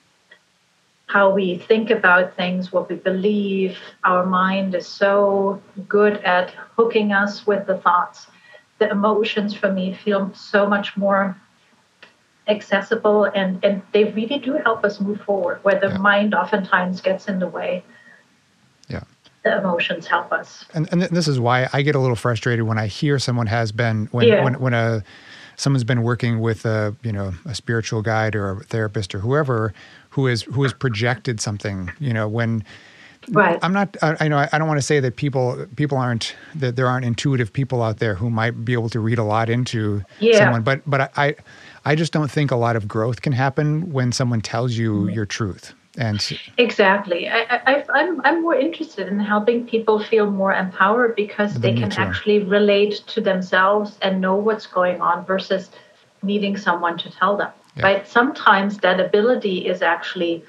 How we think about things, what we believe. Our mind is so good at hooking us with the thoughts. The emotions, for me, feel so much more accessible, and, and they really do help us move forward, where the yeah. mind oftentimes gets in the way. Yeah. The emotions help us. And and this is why I get a little frustrated when I hear someone has been, when yeah. when, when a someone's been working with a, you know, a spiritual guide or a therapist or whoever, who is who has projected something, you know, when right. I'm not, I, I know I don't want to say that people people aren't, that there aren't intuitive people out there who might be able to read a lot into yeah. someone, but but I I just don't think a lot of growth can happen when someone tells you mm-hmm. your truth. And exactly, I, I, I'm I'm more interested in helping people feel more empowered, because they can actually relate to themselves and know what's going on versus needing someone to tell them. Yeah. Right? Sometimes that ability is actually,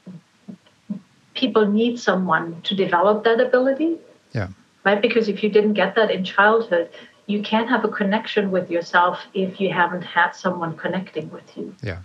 people need someone to develop that ability. Yeah. Right? Because if you didn't get that in childhood, you can't have a connection with yourself if you haven't had someone connecting with you. Yeah.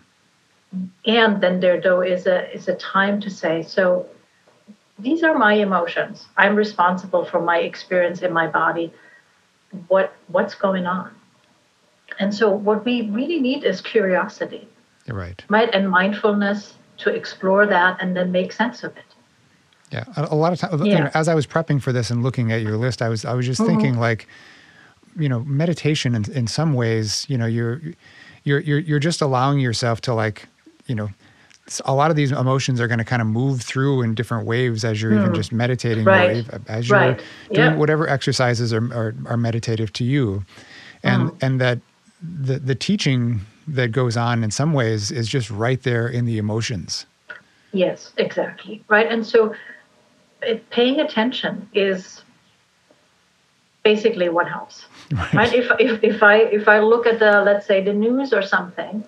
And then there, though, is a is a time to say, so these are my emotions. I'm responsible for my experience in my body. What what's going on? And so what we really need is curiosity. You're right. Right? And mindfulness to explore that and then make sense of it. Yeah. A, a lot of times, yeah. you know, as I was prepping for this and looking at your list, I was I was just mm-hmm. thinking, like, you know, meditation in, in some ways, you know, you're you're you're you're just allowing yourself to, like, you know, a lot of these emotions are going to kind of move through in different waves as you're mm. even just meditating, right. or as you're right. doing yeah. whatever exercises are, are, are meditative to you. And, mm. and that the, the teaching that goes on in some ways is just right there in the emotions. Yes, exactly. Right. And so it, paying attention is basically what helps. Right. right? If, if, if I, if I look at the, let's say the news or something,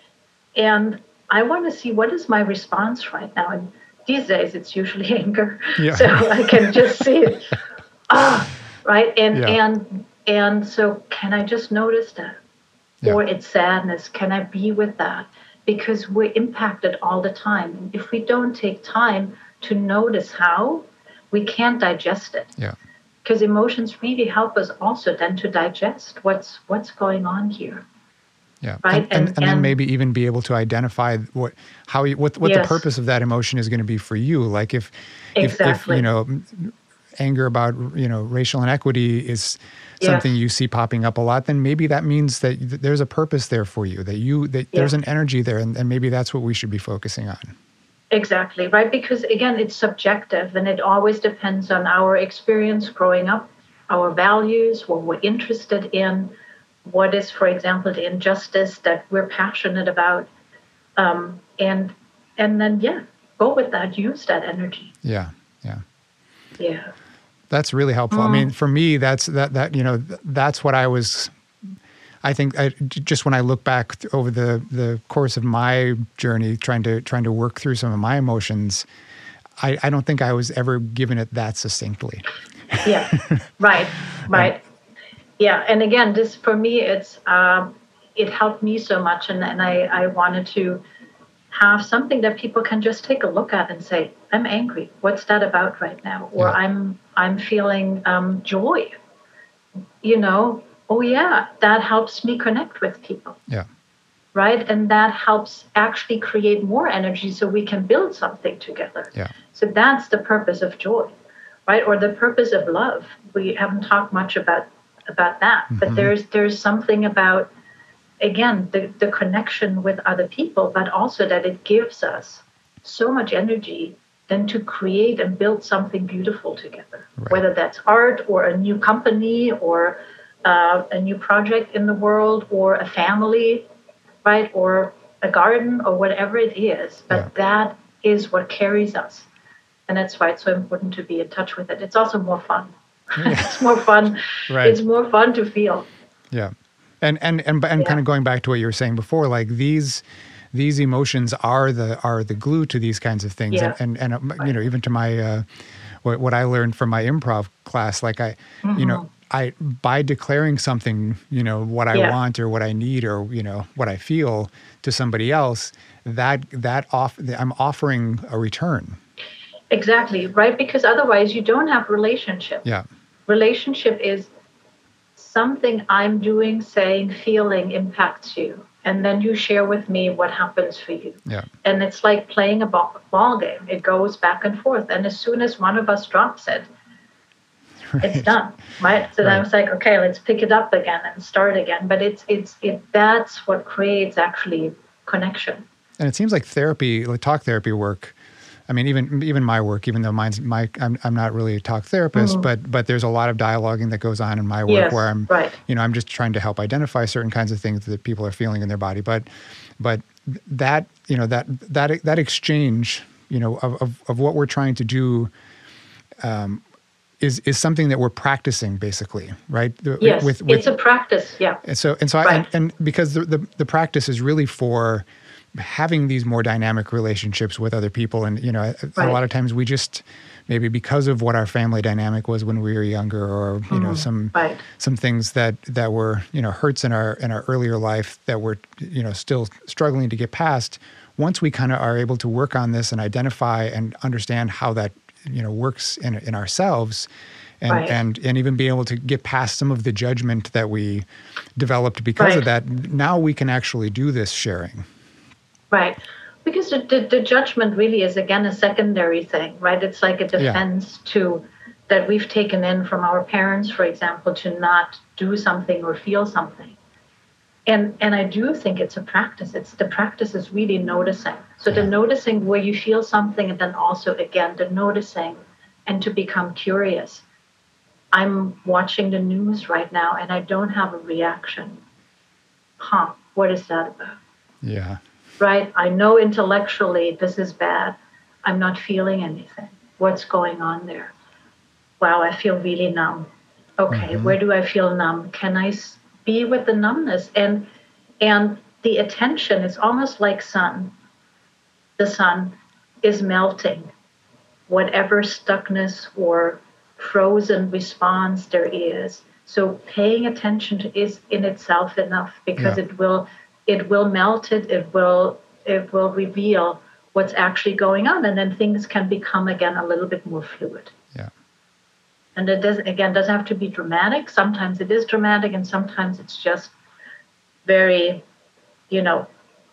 and I want to see what is my response right now. And these days, it's usually anger. Yeah. So I can just see it. Ah, right. And yeah. and and so can I just notice that? Yeah. Or it's sadness. Can I be with that? Because we're impacted all the time. And if we don't take time to notice how, we can't digest it. Yeah. Because emotions really help us also then to digest what's what's going on here. Yeah, right? and, and, and, and then maybe even be able to identify what, how, you, what, what yes. the purpose of that emotion is going to be for you. Like if, exactly. if, if you know, anger about, you know, racial inequity is something yes. you see popping up a lot, then maybe that means that there's a purpose there for you, that you, that yeah. there's an energy there, and, and maybe that's what we should be focusing on. Exactly, right? Because again, it's subjective and it always depends on our experience growing up, our values, what we're interested in, what is, for example, the injustice that we're passionate about. Um, and and then yeah, go with that, use that energy. Yeah, yeah. Yeah. That's really helpful. Mm. I mean, for me, that's that that you know that's what I was. I think I, just when I look back over the the course of my journey, trying to trying to work through some of my emotions, I, I don't think I was ever given it that succinctly. Yeah. Right. Right. And, yeah. And again, this for me, it's um, it helped me so much, and and I I wanted to have something that people can just take a look at and say, I'm angry. What's that about right now? Or yeah. I'm I'm feeling um, joy. You know, oh yeah, that helps me connect with people. Yeah. Right? And that helps actually create more energy so we can build something together. Yeah. So that's the purpose of joy, right? Or the purpose of love. We haven't talked much about about that, mm-hmm. but there's there's something about, again, the, the connection with other people, but also that it gives us so much energy then to create and build something beautiful together, right. Whether that's art or a new company or uh, a new project in the world or a family, right? Or a garden or whatever it is. But yeah. That is what carries us. And that's why it's so important to be in touch with it. It's also more fun. Yeah. It's more fun. Right. It's more fun to feel. Yeah. And and and and yeah. kind of going back to what you were saying before, like these these emotions are the are the glue to these kinds of things. Yeah. And and, and right. you know, even to my uh, what what I learned from my improv class, like I, mm-hmm. you know, I by declaring something, you know, what I yeah. want or what I need or you know what I feel to somebody else, that that off I'm offering a return. Exactly, right? Because otherwise you don't have relationship. Yeah. Relationship is something I'm doing, saying, feeling impacts you. And then you share with me what happens for you. Yeah. And it's like playing a ball, ball game. It goes back and forth. And as soon as one of us drops it, right. It's done, right? So right. then it's like, okay, let's pick it up again and start again. But it's it's it that's what creates actually connection. And it seems like therapy, like talk therapy work, I mean, even even my work, even though mine's my I'm I'm not really a talk therapist, mm-hmm. but but there's a lot of dialoguing that goes on in my work yes, where I'm right. you know I'm just trying to help identify certain kinds of things that people are feeling in their body. But but that you know that that that exchange you know of of, of what we're trying to do um, is is something that we're practicing basically, right? Yes, with, with, it's a practice. Yeah. And so and so right. I, and, and because the, the the practice is really for having these more dynamic relationships with other people. And, you know, right. a lot of times we just, maybe because of what our family dynamic was when we were younger or, you mm-hmm. know, some, right. some things that, that were, you know, hurts in our, in our earlier life that we're, you know, still struggling to get past. Once we kind of are able to work on this and identify and understand how that, you know, works in, in ourselves and, right. and, and even be able to get past some of the judgment that we developed because right. of that, now we can actually do this sharing. Right. Because the, the, the judgment really is, again, a secondary thing, right? It's like a defense yeah. to that we've taken in from our parents, for example, to not do something or feel something. And and I do think it's a practice. It's the practice is really noticing. So the noticing where you feel something and then also, again, the noticing and to become curious. I'm watching the news right now and I don't have a reaction. Huh, what is that about? Yeah. Right? I know intellectually this is bad. I'm not feeling anything. What's going on there? Wow, I feel really numb. Okay, mm-hmm. Where do I feel numb? Can I be with the numbness? And and the attention is almost like sun. The sun is melting. Whatever stuckness or frozen response there is. So paying attention to is in itself enough because yeah. it will It will melt it. It will it will reveal what's actually going on, and then things can become again a little bit more fluid. Yeah. And it doesn't again doesn't have to be dramatic. Sometimes it is dramatic, and sometimes it's just very, you know,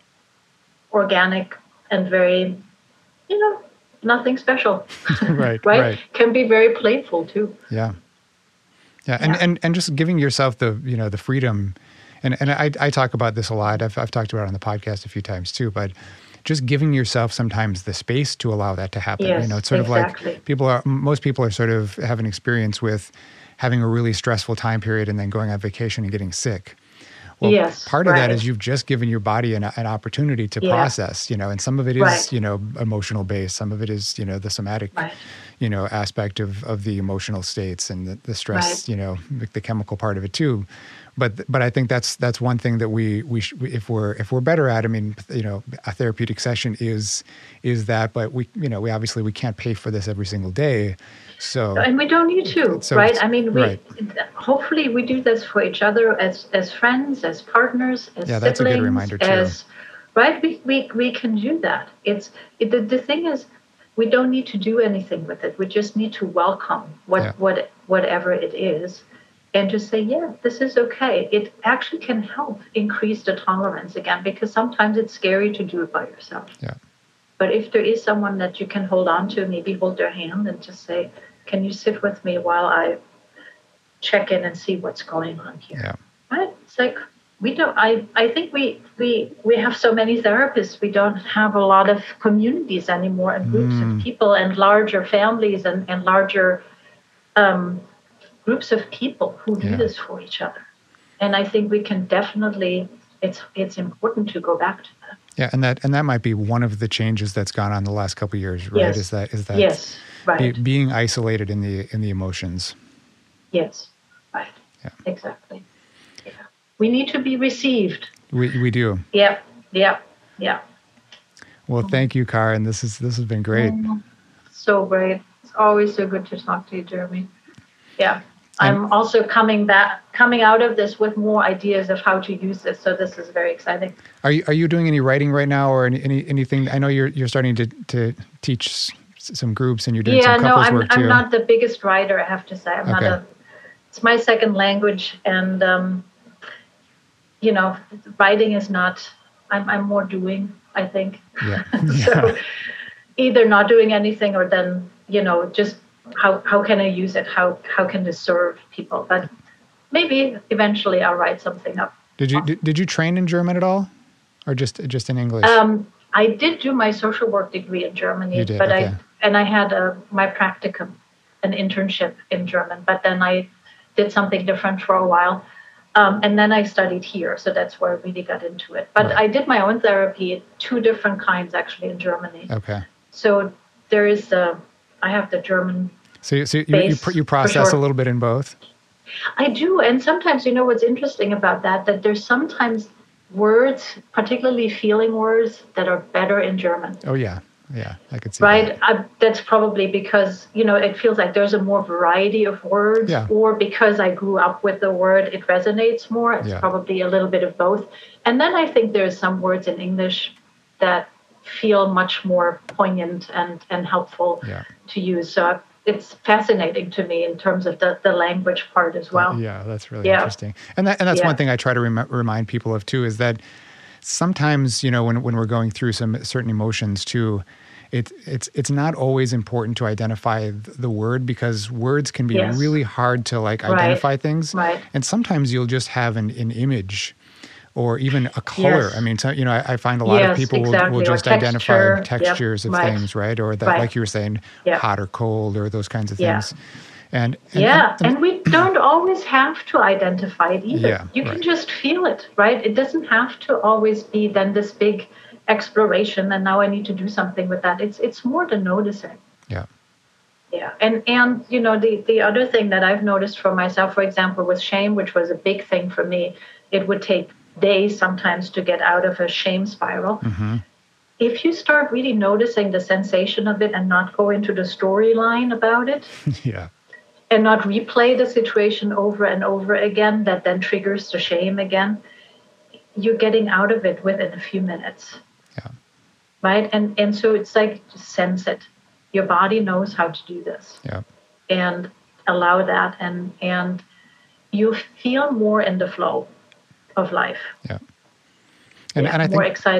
organic and very, you know, nothing special. right, right. Right. Can be very playful too. Yeah. Yeah, and, yeah. and and just giving yourself the you know the freedom. And and I, I talk about this a lot. I've I've talked about it on the podcast a few times too. But just giving yourself sometimes the space to allow that to happen. Yes, you know, it's sort exactly. of like people are, most people are sort of have an experience with having a really stressful time period and then going on vacation and getting sick. Well, yes, part of right. that is you've just given your body an, an opportunity to Yeah. process, you know, and some of it is, Right. you know, emotional based. Some of it is, you know, the somatic, Right. you know, aspect of, of the emotional states and the, the stress, Right. you know, the, the chemical part of it too. But but I think that's that's one thing that we we sh- if we're if we're better at. I mean, you know, a therapeutic session is is that. But we you know we obviously we can't pay for this every single day. So And we don't need to, so right? I mean, we right. hopefully we do this for each other as as friends, as partners, as Yeah, that's a good siblings, reminder, too. as right. We we we can do that. It's it, the the thing is, we don't need to do anything with it. We just need to welcome what Yeah. what whatever it is, and just say, yeah, this is okay. It actually can help increase the tolerance again, because sometimes it's scary to do it by yourself. Yeah. But if there is someone that you can hold on to, maybe hold their hand and just say, can you sit with me while I check in and see what's going on here? Yeah. Right? It's like we don't I, I think we, we we have so many therapists, we don't have a lot of communities anymore and groups Mm. of people and larger families and, and larger um, groups of people who do Yeah. this for each other. And I think we can definitely it's it's important to go back to that. Yeah, and that and that might be one of the changes that's gone on the last couple of years, right? Yes. Is that is that Yes. Right. be, being isolated in the in the emotions. Yes, right. Yeah. Exactly. Yeah. We need to be received. We we do. Yep. Yep. Yeah. Well, thank you, Karen. This is this has been great. So great. It's always so good to talk to you, Jeremy. Yeah. And- I'm also coming back, coming out of this with more ideas of how to use this. So this is very exciting. Are you are you doing any writing right now, or any, any anything? I know you're you're starting to to teach s- some groups, and you're doing Yeah, some no, couples I'm work too. I'm not the biggest writer, I have to say. I'm not Okay. a. It's my second language, and um, you know, writing is not. I'm I'm more doing, I think. Yeah. So either not doing anything, or then you know just how how can I use it? How how can this serve people? But maybe eventually I'll write something up. Did you did, did you train in German at all, or just just in English? Um, I did do my social work degree in Germany, You did, but okay. I and I had a, my practicum, an internship in German. But then I did something different for a while, um, and then I studied here. So that's where I really got into it. But Right. I did my own therapy, two different kinds actually in Germany. Okay. So there is the I have the German. So you so you you, Base, pr- you for process sure. a little bit in both. I do, and sometimes you know what's interesting about that that there's sometimes words, particularly feeling words, that are better in German. Oh yeah, yeah, I could see Right. that. I, that's probably because, you know, it feels like there's a more variety of words, Yeah. or because I grew up with the word, it resonates more. It's Yeah. probably a little bit of both. And then I think there's some words in English that feel much more poignant and, and helpful Yeah. to use. So it's fascinating to me in terms of the, the language part as well. Yeah, that's really Yeah. interesting. And that and that's Yeah. one thing I try to rem- remind people of too, is that sometimes, you know, when when we're going through some certain emotions too, it, it's it's not always important to identify th- the word, because words can be Yes. really hard to like Right. identify things. Right. And sometimes you'll just have an, an image or even a color. Yes. I mean, so, you know, I, I find a lot of Yes, people will, exactly. will Or just identify texture. Yep. textures of Right. things, right? Or that, Right. like you were saying, Yep. hot or cold, or those kinds of Yeah. things. And, and Yeah, and- and we don't always have to identify it either. Yeah, you can right. just feel it, right? It doesn't have to always be then this big exploration, and now I need to do something with that. It's it's more the noticing. yeah, Yeah, and and you know the the other thing that I've noticed for myself, for example, with shame, which was a big thing for me, it would take days sometimes to get out of a shame spiral. hmm If you start really noticing the sensation of it and not go into the storyline about it, yeah, and not replay the situation over and over again, that then triggers the shame again, you're getting out of it within a few minutes. yeah, Right? And and so it's like, just sense it. Your body knows how to do this. yeah. And allow that, and and you feel more in the flow of life. Yeah. And, Yeah, and I more think exciting.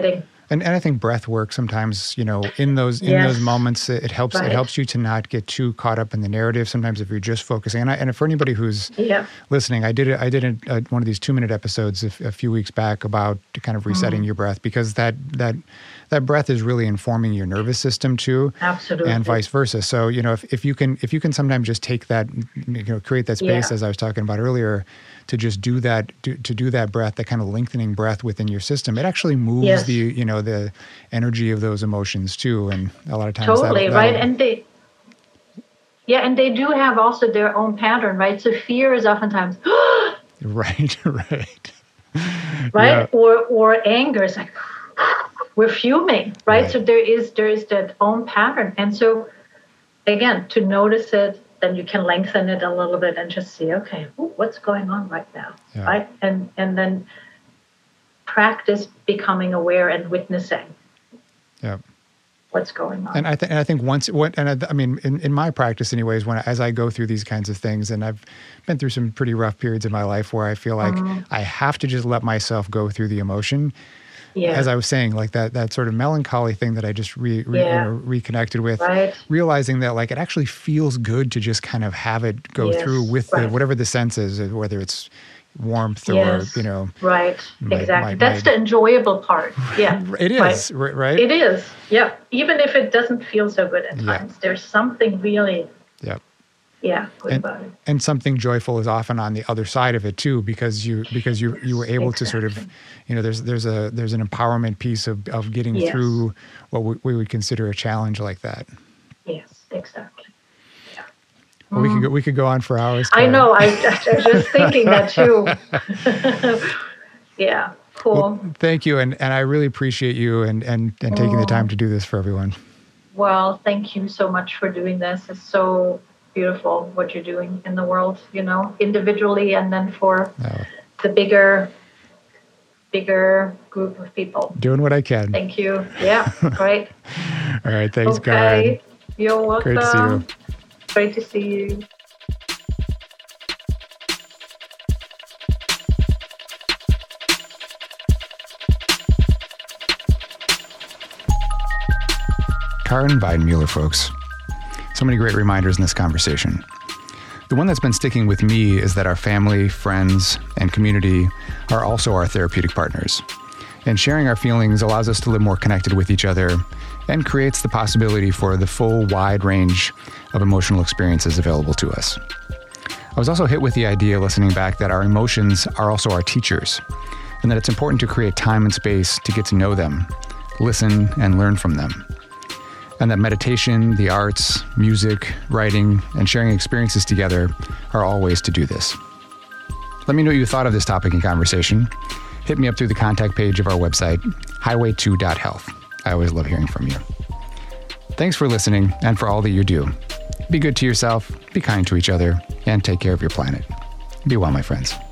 And and I think breath work sometimes, you know, in those in Yes. those moments, it, it helps Right. it helps you to not get too caught up in the narrative. Sometimes if you're just focusing, and I, and for anybody who's Yeah. listening, I did a, I did a, a, one of these two minute episodes a, f- a few weeks back about kind of resetting Mm. your breath, because that that that breath is really informing your nervous system too, Absolutely. and vice versa. So you know, if, if you can if you can sometimes just take that, you know, create that space Yeah. as I was talking about earlier, to just do that to, to do that breath, that kind of lengthening breath within your system, it actually moves Yes. the you know the energy of those emotions too, and a lot of times Totally, that'll, right? that'll- And they, yeah, and they do have also their own pattern, right? So fear is oftentimes, right, right, right? Yeah. Or or anger is like, we're fuming, right? Right. So there is there is that own pattern, and so again, to notice it, then you can lengthen it a little bit and just see, okay, ooh, what's going on right now, Yeah. right? And and then practice becoming aware and witnessing yeah. what's going on. And I think, and I think once, what, and I, I mean, in, in my practice, anyways, when as I go through these kinds of things, and I've been through some pretty rough periods in my life where I feel like Mhm. I have to just let myself go through the emotion. Yeah. As I was saying, like that that sort of melancholy thing that I just re, re, Yeah. you know, reconnected with, Right. realizing that like it actually feels good to just kind of have it go Yes, through with the, right. whatever the sense is, whether it's warmth Yes. or you know, Right, my- exactly. my- That's my- the enjoyable part. Yeah. it Right. is right, right? It is. Yeah. Even if it doesn't feel so good at Yeah. times, there's something really, Yeah. yeah, good And- about it. and something joyful is often on the other side of it too, because you because you you were able to sort of, Exactly. you know, there's there's a there's an empowerment piece of of getting Yes. through what we, we would consider a challenge like that. Yes, exactly. Yeah. Well, we could go, we could go on for hours. I Karen. know. I, I was just thinking that too. Yeah. Cool. Well, thank you, and and I really appreciate you and and and taking the Oh. time to do this for everyone. Well, thank you so much for doing this. It's so beautiful what you're doing in the world, you know, individually and then for Uh, the bigger, bigger group of people. doing what I can. Thank you. Yeah, great. All right, thanks, Okay. Karen. You're welcome. Great to see you. Great to see you. Karen Weidenmuller, folks. So many great reminders in this conversation. The one that's been sticking with me is that our family, friends, and community are also our therapeutic partners. And sharing our feelings allows us to live more connected with each other and creates the possibility for the full, wide range of emotional experiences available to us. I was also hit with the idea listening back that our emotions are also our teachers, and that it's important to create time and space to get to know them, listen, and learn from them. And that meditation, the arts, music, writing, and sharing experiences together are all ways to do this. Let me know what you thought of this topic and conversation. Hit me up through the contact page of our website, highway two dot health. I always love hearing from you. Thanks for listening and for all that you do. Be good to yourself, be kind to each other, and take care of your planet. Be well, my friends.